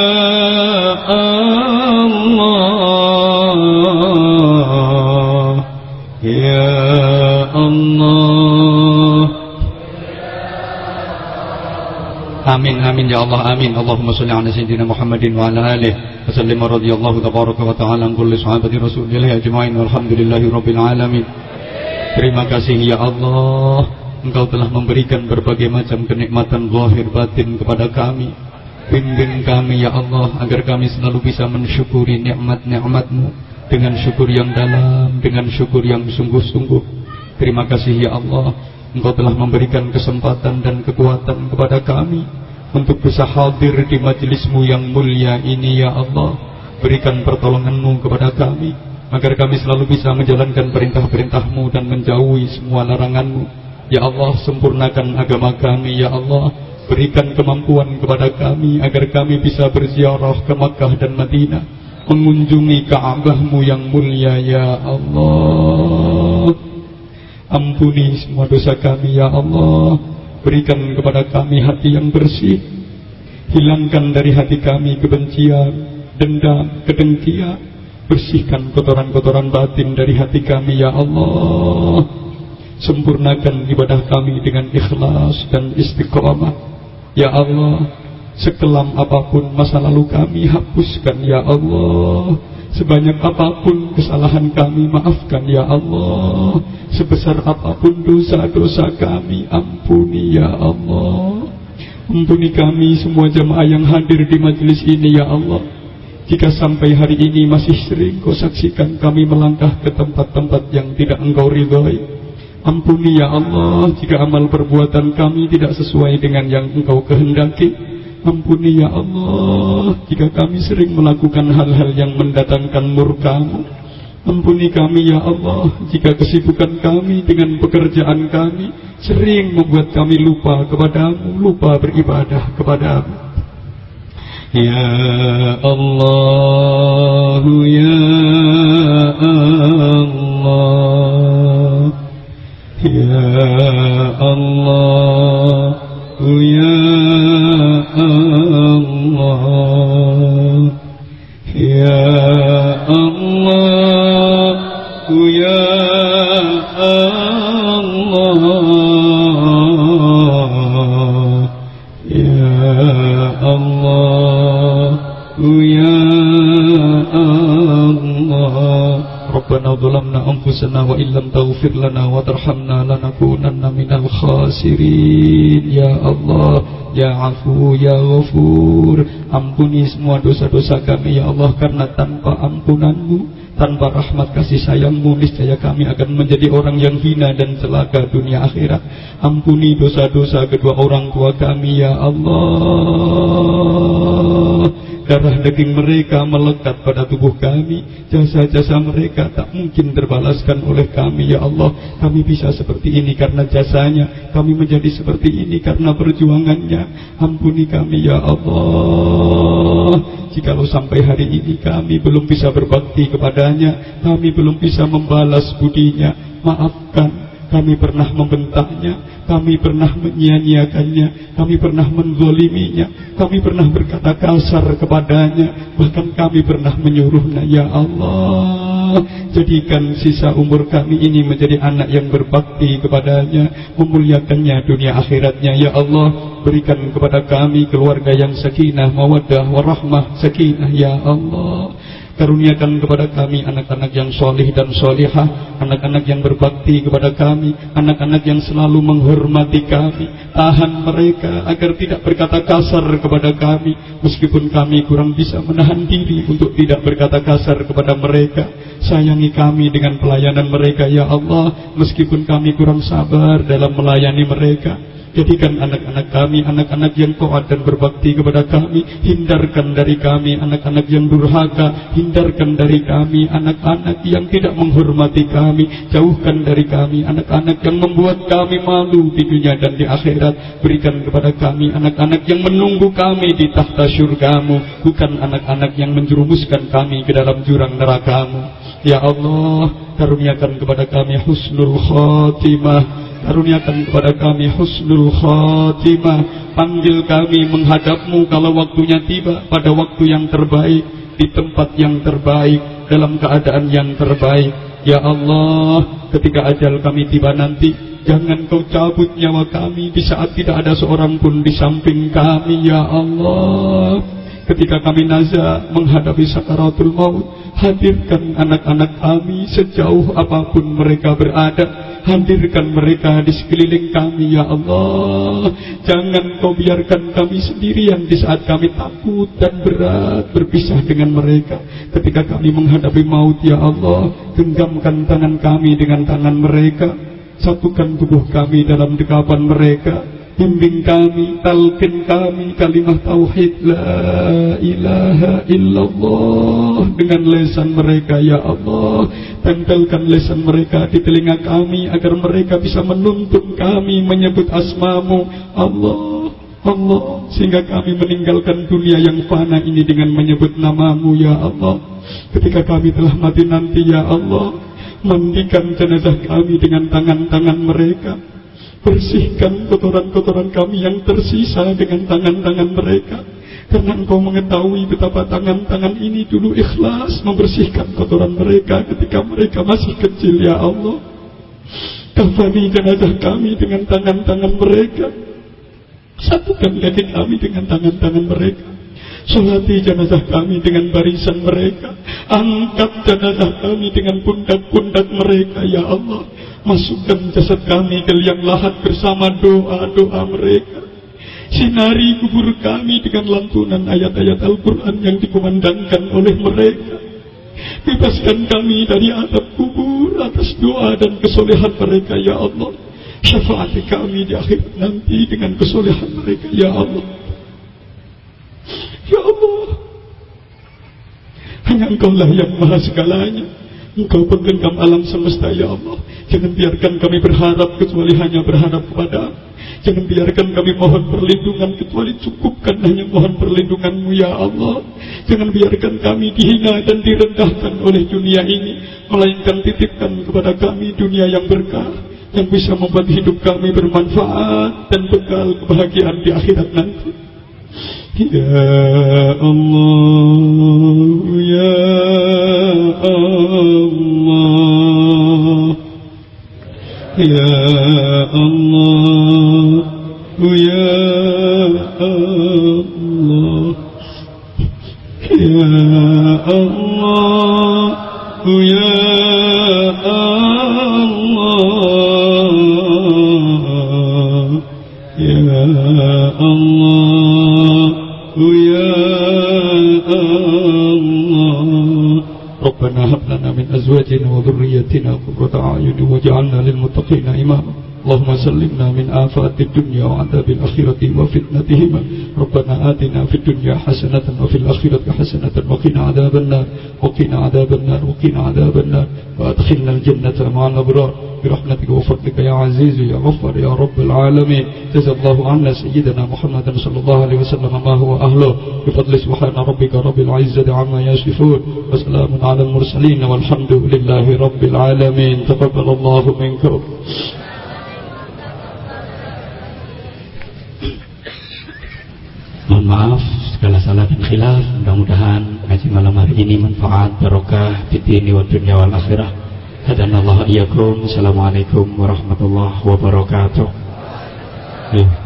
Allah, ya Allah. Amin amin ya Allah amin. Allahumma shalli ala sayyidina Muhammadin wa ala alihi wa sallim radhiyallahu tabaraka wa ta'ala an kulli sahabati Rasulillah ajmain walhamdulillahi rabbil alamin. Terima kasih ya Allah, Engkau telah memberikan berbagai macam kenikmatan zahir batin kepada kami. Bimbing kami ya Allah agar kami selalu bisa mensyukuri nikmat-nikmat-Mu dengan syukur yang dalam, dengan syukur yang sungguh-sungguh. Terima kasih ya Allah, Engkau telah memberikan kesempatan dan kekuatan kepada kami untuk bisa hadir di majelis-Mu yang mulia ini ya Allah. Berikan pertolongan-Mu kepada kami agar kami selalu bisa menjalankan perintah-perintah-Mu dan menjauhi semua larangan-Mu. Ya Allah, sempurnakan agama kami. Ya Allah, berikan kemampuan kepada kami agar kami bisa berziarah ke Makkah dan Madinah, mengunjungi Ka'bah-Mu yang mulia. Ya Allah, ampuni semua dosa kami. Ya Allah, berikan kepada kami hati yang bersih. Hilangkan dari hati kami kebencian, dendam, kedengkian. Bersihkan kotoran-kotoran batin dari hati kami. Ya Allah, sempurnakan ibadah kami dengan ikhlas dan istiqamah. Ya Allah, sekelam apapun masa lalu kami, hapuskan. Ya Allah, sebanyak apapun kesalahan kami, maafkan. Ya Allah, sebesar apapun dosa-dosa kami, ampuni. Ya Allah, ampuni kami semua jamaah yang hadir di majelis ini. Ya Allah, jika sampai hari ini masih sering Kau saksikan kami melangkah ke tempat-tempat yang tidak Engkau ridhai, ampuni. Ya Allah, jika amal perbuatan kami tidak sesuai dengan yang Engkau kehendaki, ampuni. Ya Allah, jika kami sering melakukan hal-hal yang mendatangkan murka-Mu, ampuni kami. Ya Allah, jika kesibukan kami dengan pekerjaan kami sering membuat kami lupa kepada-Mu, lupa beribadah kepada-Mu. Ya Allah, Ya Allah, Ya Allah, Ya Allah, Ya Allah, Ya Allah, Ya Allah, Ya Allah. Rabbana zalamna anfusana wa illam taghfir lana wa tarhamna lanakunanna minal khasirin. Ya Allah, Ya Afu, Ya Ghafur, ampuni semua dosa-dosa kami. Ya Allah, karena tanpa ampunan-Mu, tanpa rahmat kasih sayang-Mu, niscaya kami akan menjadi orang yang hina dan celaka dunia akhirat. Ampuni dosa-dosa kedua orang tua kami. Ya Allah, darah daging mereka melekat pada tubuh kami, jasa-jasa mereka tak mungkin terbalaskan oleh kami. Ya Allah, kami bisa seperti ini karena jasanya, kami menjadi seperti ini karena perjuangannya. Ampuni kami. Ya Allah, jikalau sampai hari ini kami belum bisa berbakti kepadanya, kami belum bisa membalas budinya, maafkan. Kami pernah membentaknya, kami pernah menyia-nyiakannya, kami pernah menzaliminya, kami pernah berkata kasar kepadanya, bahkan kami pernah menyuruhnya. Ya Allah, jadikan sisa umur kami ini menjadi anak yang berbakti kepadanya, memuliakannya dunia akhiratnya. Ya Allah, berikan kepada kami keluarga yang sakinah, mawaddah, warahmah, sakinah. Ya Allah, karuniakan kepada kami anak-anak yang solih dan solihah, anak-anak yang berbakti kepada kami, anak-anak yang selalu menghormati kami. Tahan mereka agar tidak berkata kasar kepada kami, meskipun kami kurang bisa menahan diri untuk tidak berkata kasar kepada mereka. Sayangi kami dengan pelayanan mereka. Ya Allah, meskipun kami kurang sabar dalam melayani mereka, jadikan anak-anak kami anak-anak yang taat dan berbakti kepada kami. Hindarkan dari kami anak-anak yang durhaka, hindarkan dari kami anak-anak yang tidak menghormati kami, jauhkan dari kami anak-anak yang membuat kami malu di dunia dan di akhirat. Berikan kepada kami anak-anak yang menunggu kami di tahta syurga-Mu, bukan anak-anak yang menjerumuskan kami ke dalam jurang neraka-Mu. Ya Allah, karuniakan kepada kami husnul khatimah, karuniakan kepada kami husnul khatimah. Panggil kami menghadap-Mu kalau waktunya tiba, pada waktu yang terbaik, di tempat yang terbaik, dalam keadaan yang terbaik. Ya Allah, ketika ajal kami tiba nanti, jangan Kau cabut nyawa kami di saat tidak ada seorang pun di samping kami. Ya Allah, ketika kami nazar menghadapi sakaratul maut, hadirkan anak-anak kami sejauh apapun mereka berada. Hadirkan mereka di sekeliling kami. Ya Allah, jangan Kau biarkan kami sendirian di saat kami takut dan berat berpisah dengan mereka. Ketika kami menghadapi maut, Ya Allah, genggamkan tangan kami dengan tangan mereka, satukan tubuh kami dalam dekapan mereka. Bimbing kami, talqin kami kalimah tauhid la ilaha illallah dengan lisan mereka ya Allah. Tempelkan lisan mereka di telinga kami agar mereka bisa menuntun kami menyebut asmamu Allah, Allah, sehingga kami meninggalkan dunia yang fana ini dengan menyebut namamu ya Allah. Ketika kami telah mati nanti ya Allah, mandikan jenazah kami dengan tangan-tangan mereka. Bersihkan kotoran-kotoran kami yang tersisa dengan tangan-tangan mereka. Karena Engkau mengetahui betapa tangan-tangan ini dulu ikhlas membersihkan kotoran mereka ketika mereka masih kecil ya Allah. Kafani jenazah kami dengan tangan-tangan mereka. Satukan kaki kami dengan tangan-tangan mereka. Solati jenazah kami dengan barisan mereka. Angkat jenazah kami dengan pundak-pundak mereka ya Allah. Masukkan jasad kami ke liang lahat bersama doa-doa mereka. Sinari kubur kami dengan lantunan ayat-ayat Al-Quran yang dikumandangkan oleh mereka. Bebaskan kami dari adab kubur atas doa dan kesolehan mereka ya Allah. Syafaati kami di akhir nanti dengan kesolehan mereka ya Allah. Ya Allah, hanya Engkau lah yang maha segalanya. Engkau penggenggam alam semesta ya Allah. Jangan biarkan kami berharap kecuali hanya berharap kepada. Jangan biarkan kami mohon perlindungan kecuali cukupkan hanya mohon perlindungan-Mu ya Allah. Jangan biarkan kami dihina dan direndahkan oleh dunia ini, melainkan titipkan kepada kami dunia yang berkah, yang bisa membuat hidup kami bermanfaat dan bekal kebahagiaan di akhirat nanti. Ya Allah, Ya Allah, Ya Allah, Ya Allah, Ya Allah, Ya Allah, Ya Allah, Ya Allah. Rabbana hab lana min azwajina wa dhurriyyatina qurrata a'yun waj'alna lil muttaqina imama. Allahumma sallimna min afatid dunya wa 'adzabil akhirati wa fitnatihima. Rabbana atina fid dunya hasanatan wa fil akhirati hasanatan wa qina 'adzabannar wa qina 'adzabannar wa qina 'adzabannar wa adkhilna al jannata ma'al abrar برحمتك وفضلك يا عزيز يا غفار يا رب العالمين. جزا الله عنا سيدنا محمد صلى الله عليه وسلم ما هو أهله بفضل سبحان ربك رب العزة عما يصفون وسلام على المرسلين والحمد لله رب العالمين. تقبل الله منكم. Mohon maaf segala salah dan khilaf. Mudah-mudahan ngaji malam hari ini manfaat barokah fid dini wad dunya wal akhirah. Hadanallahu iyyakum. Assalamualaikum warahmatullahi wabarakatuh.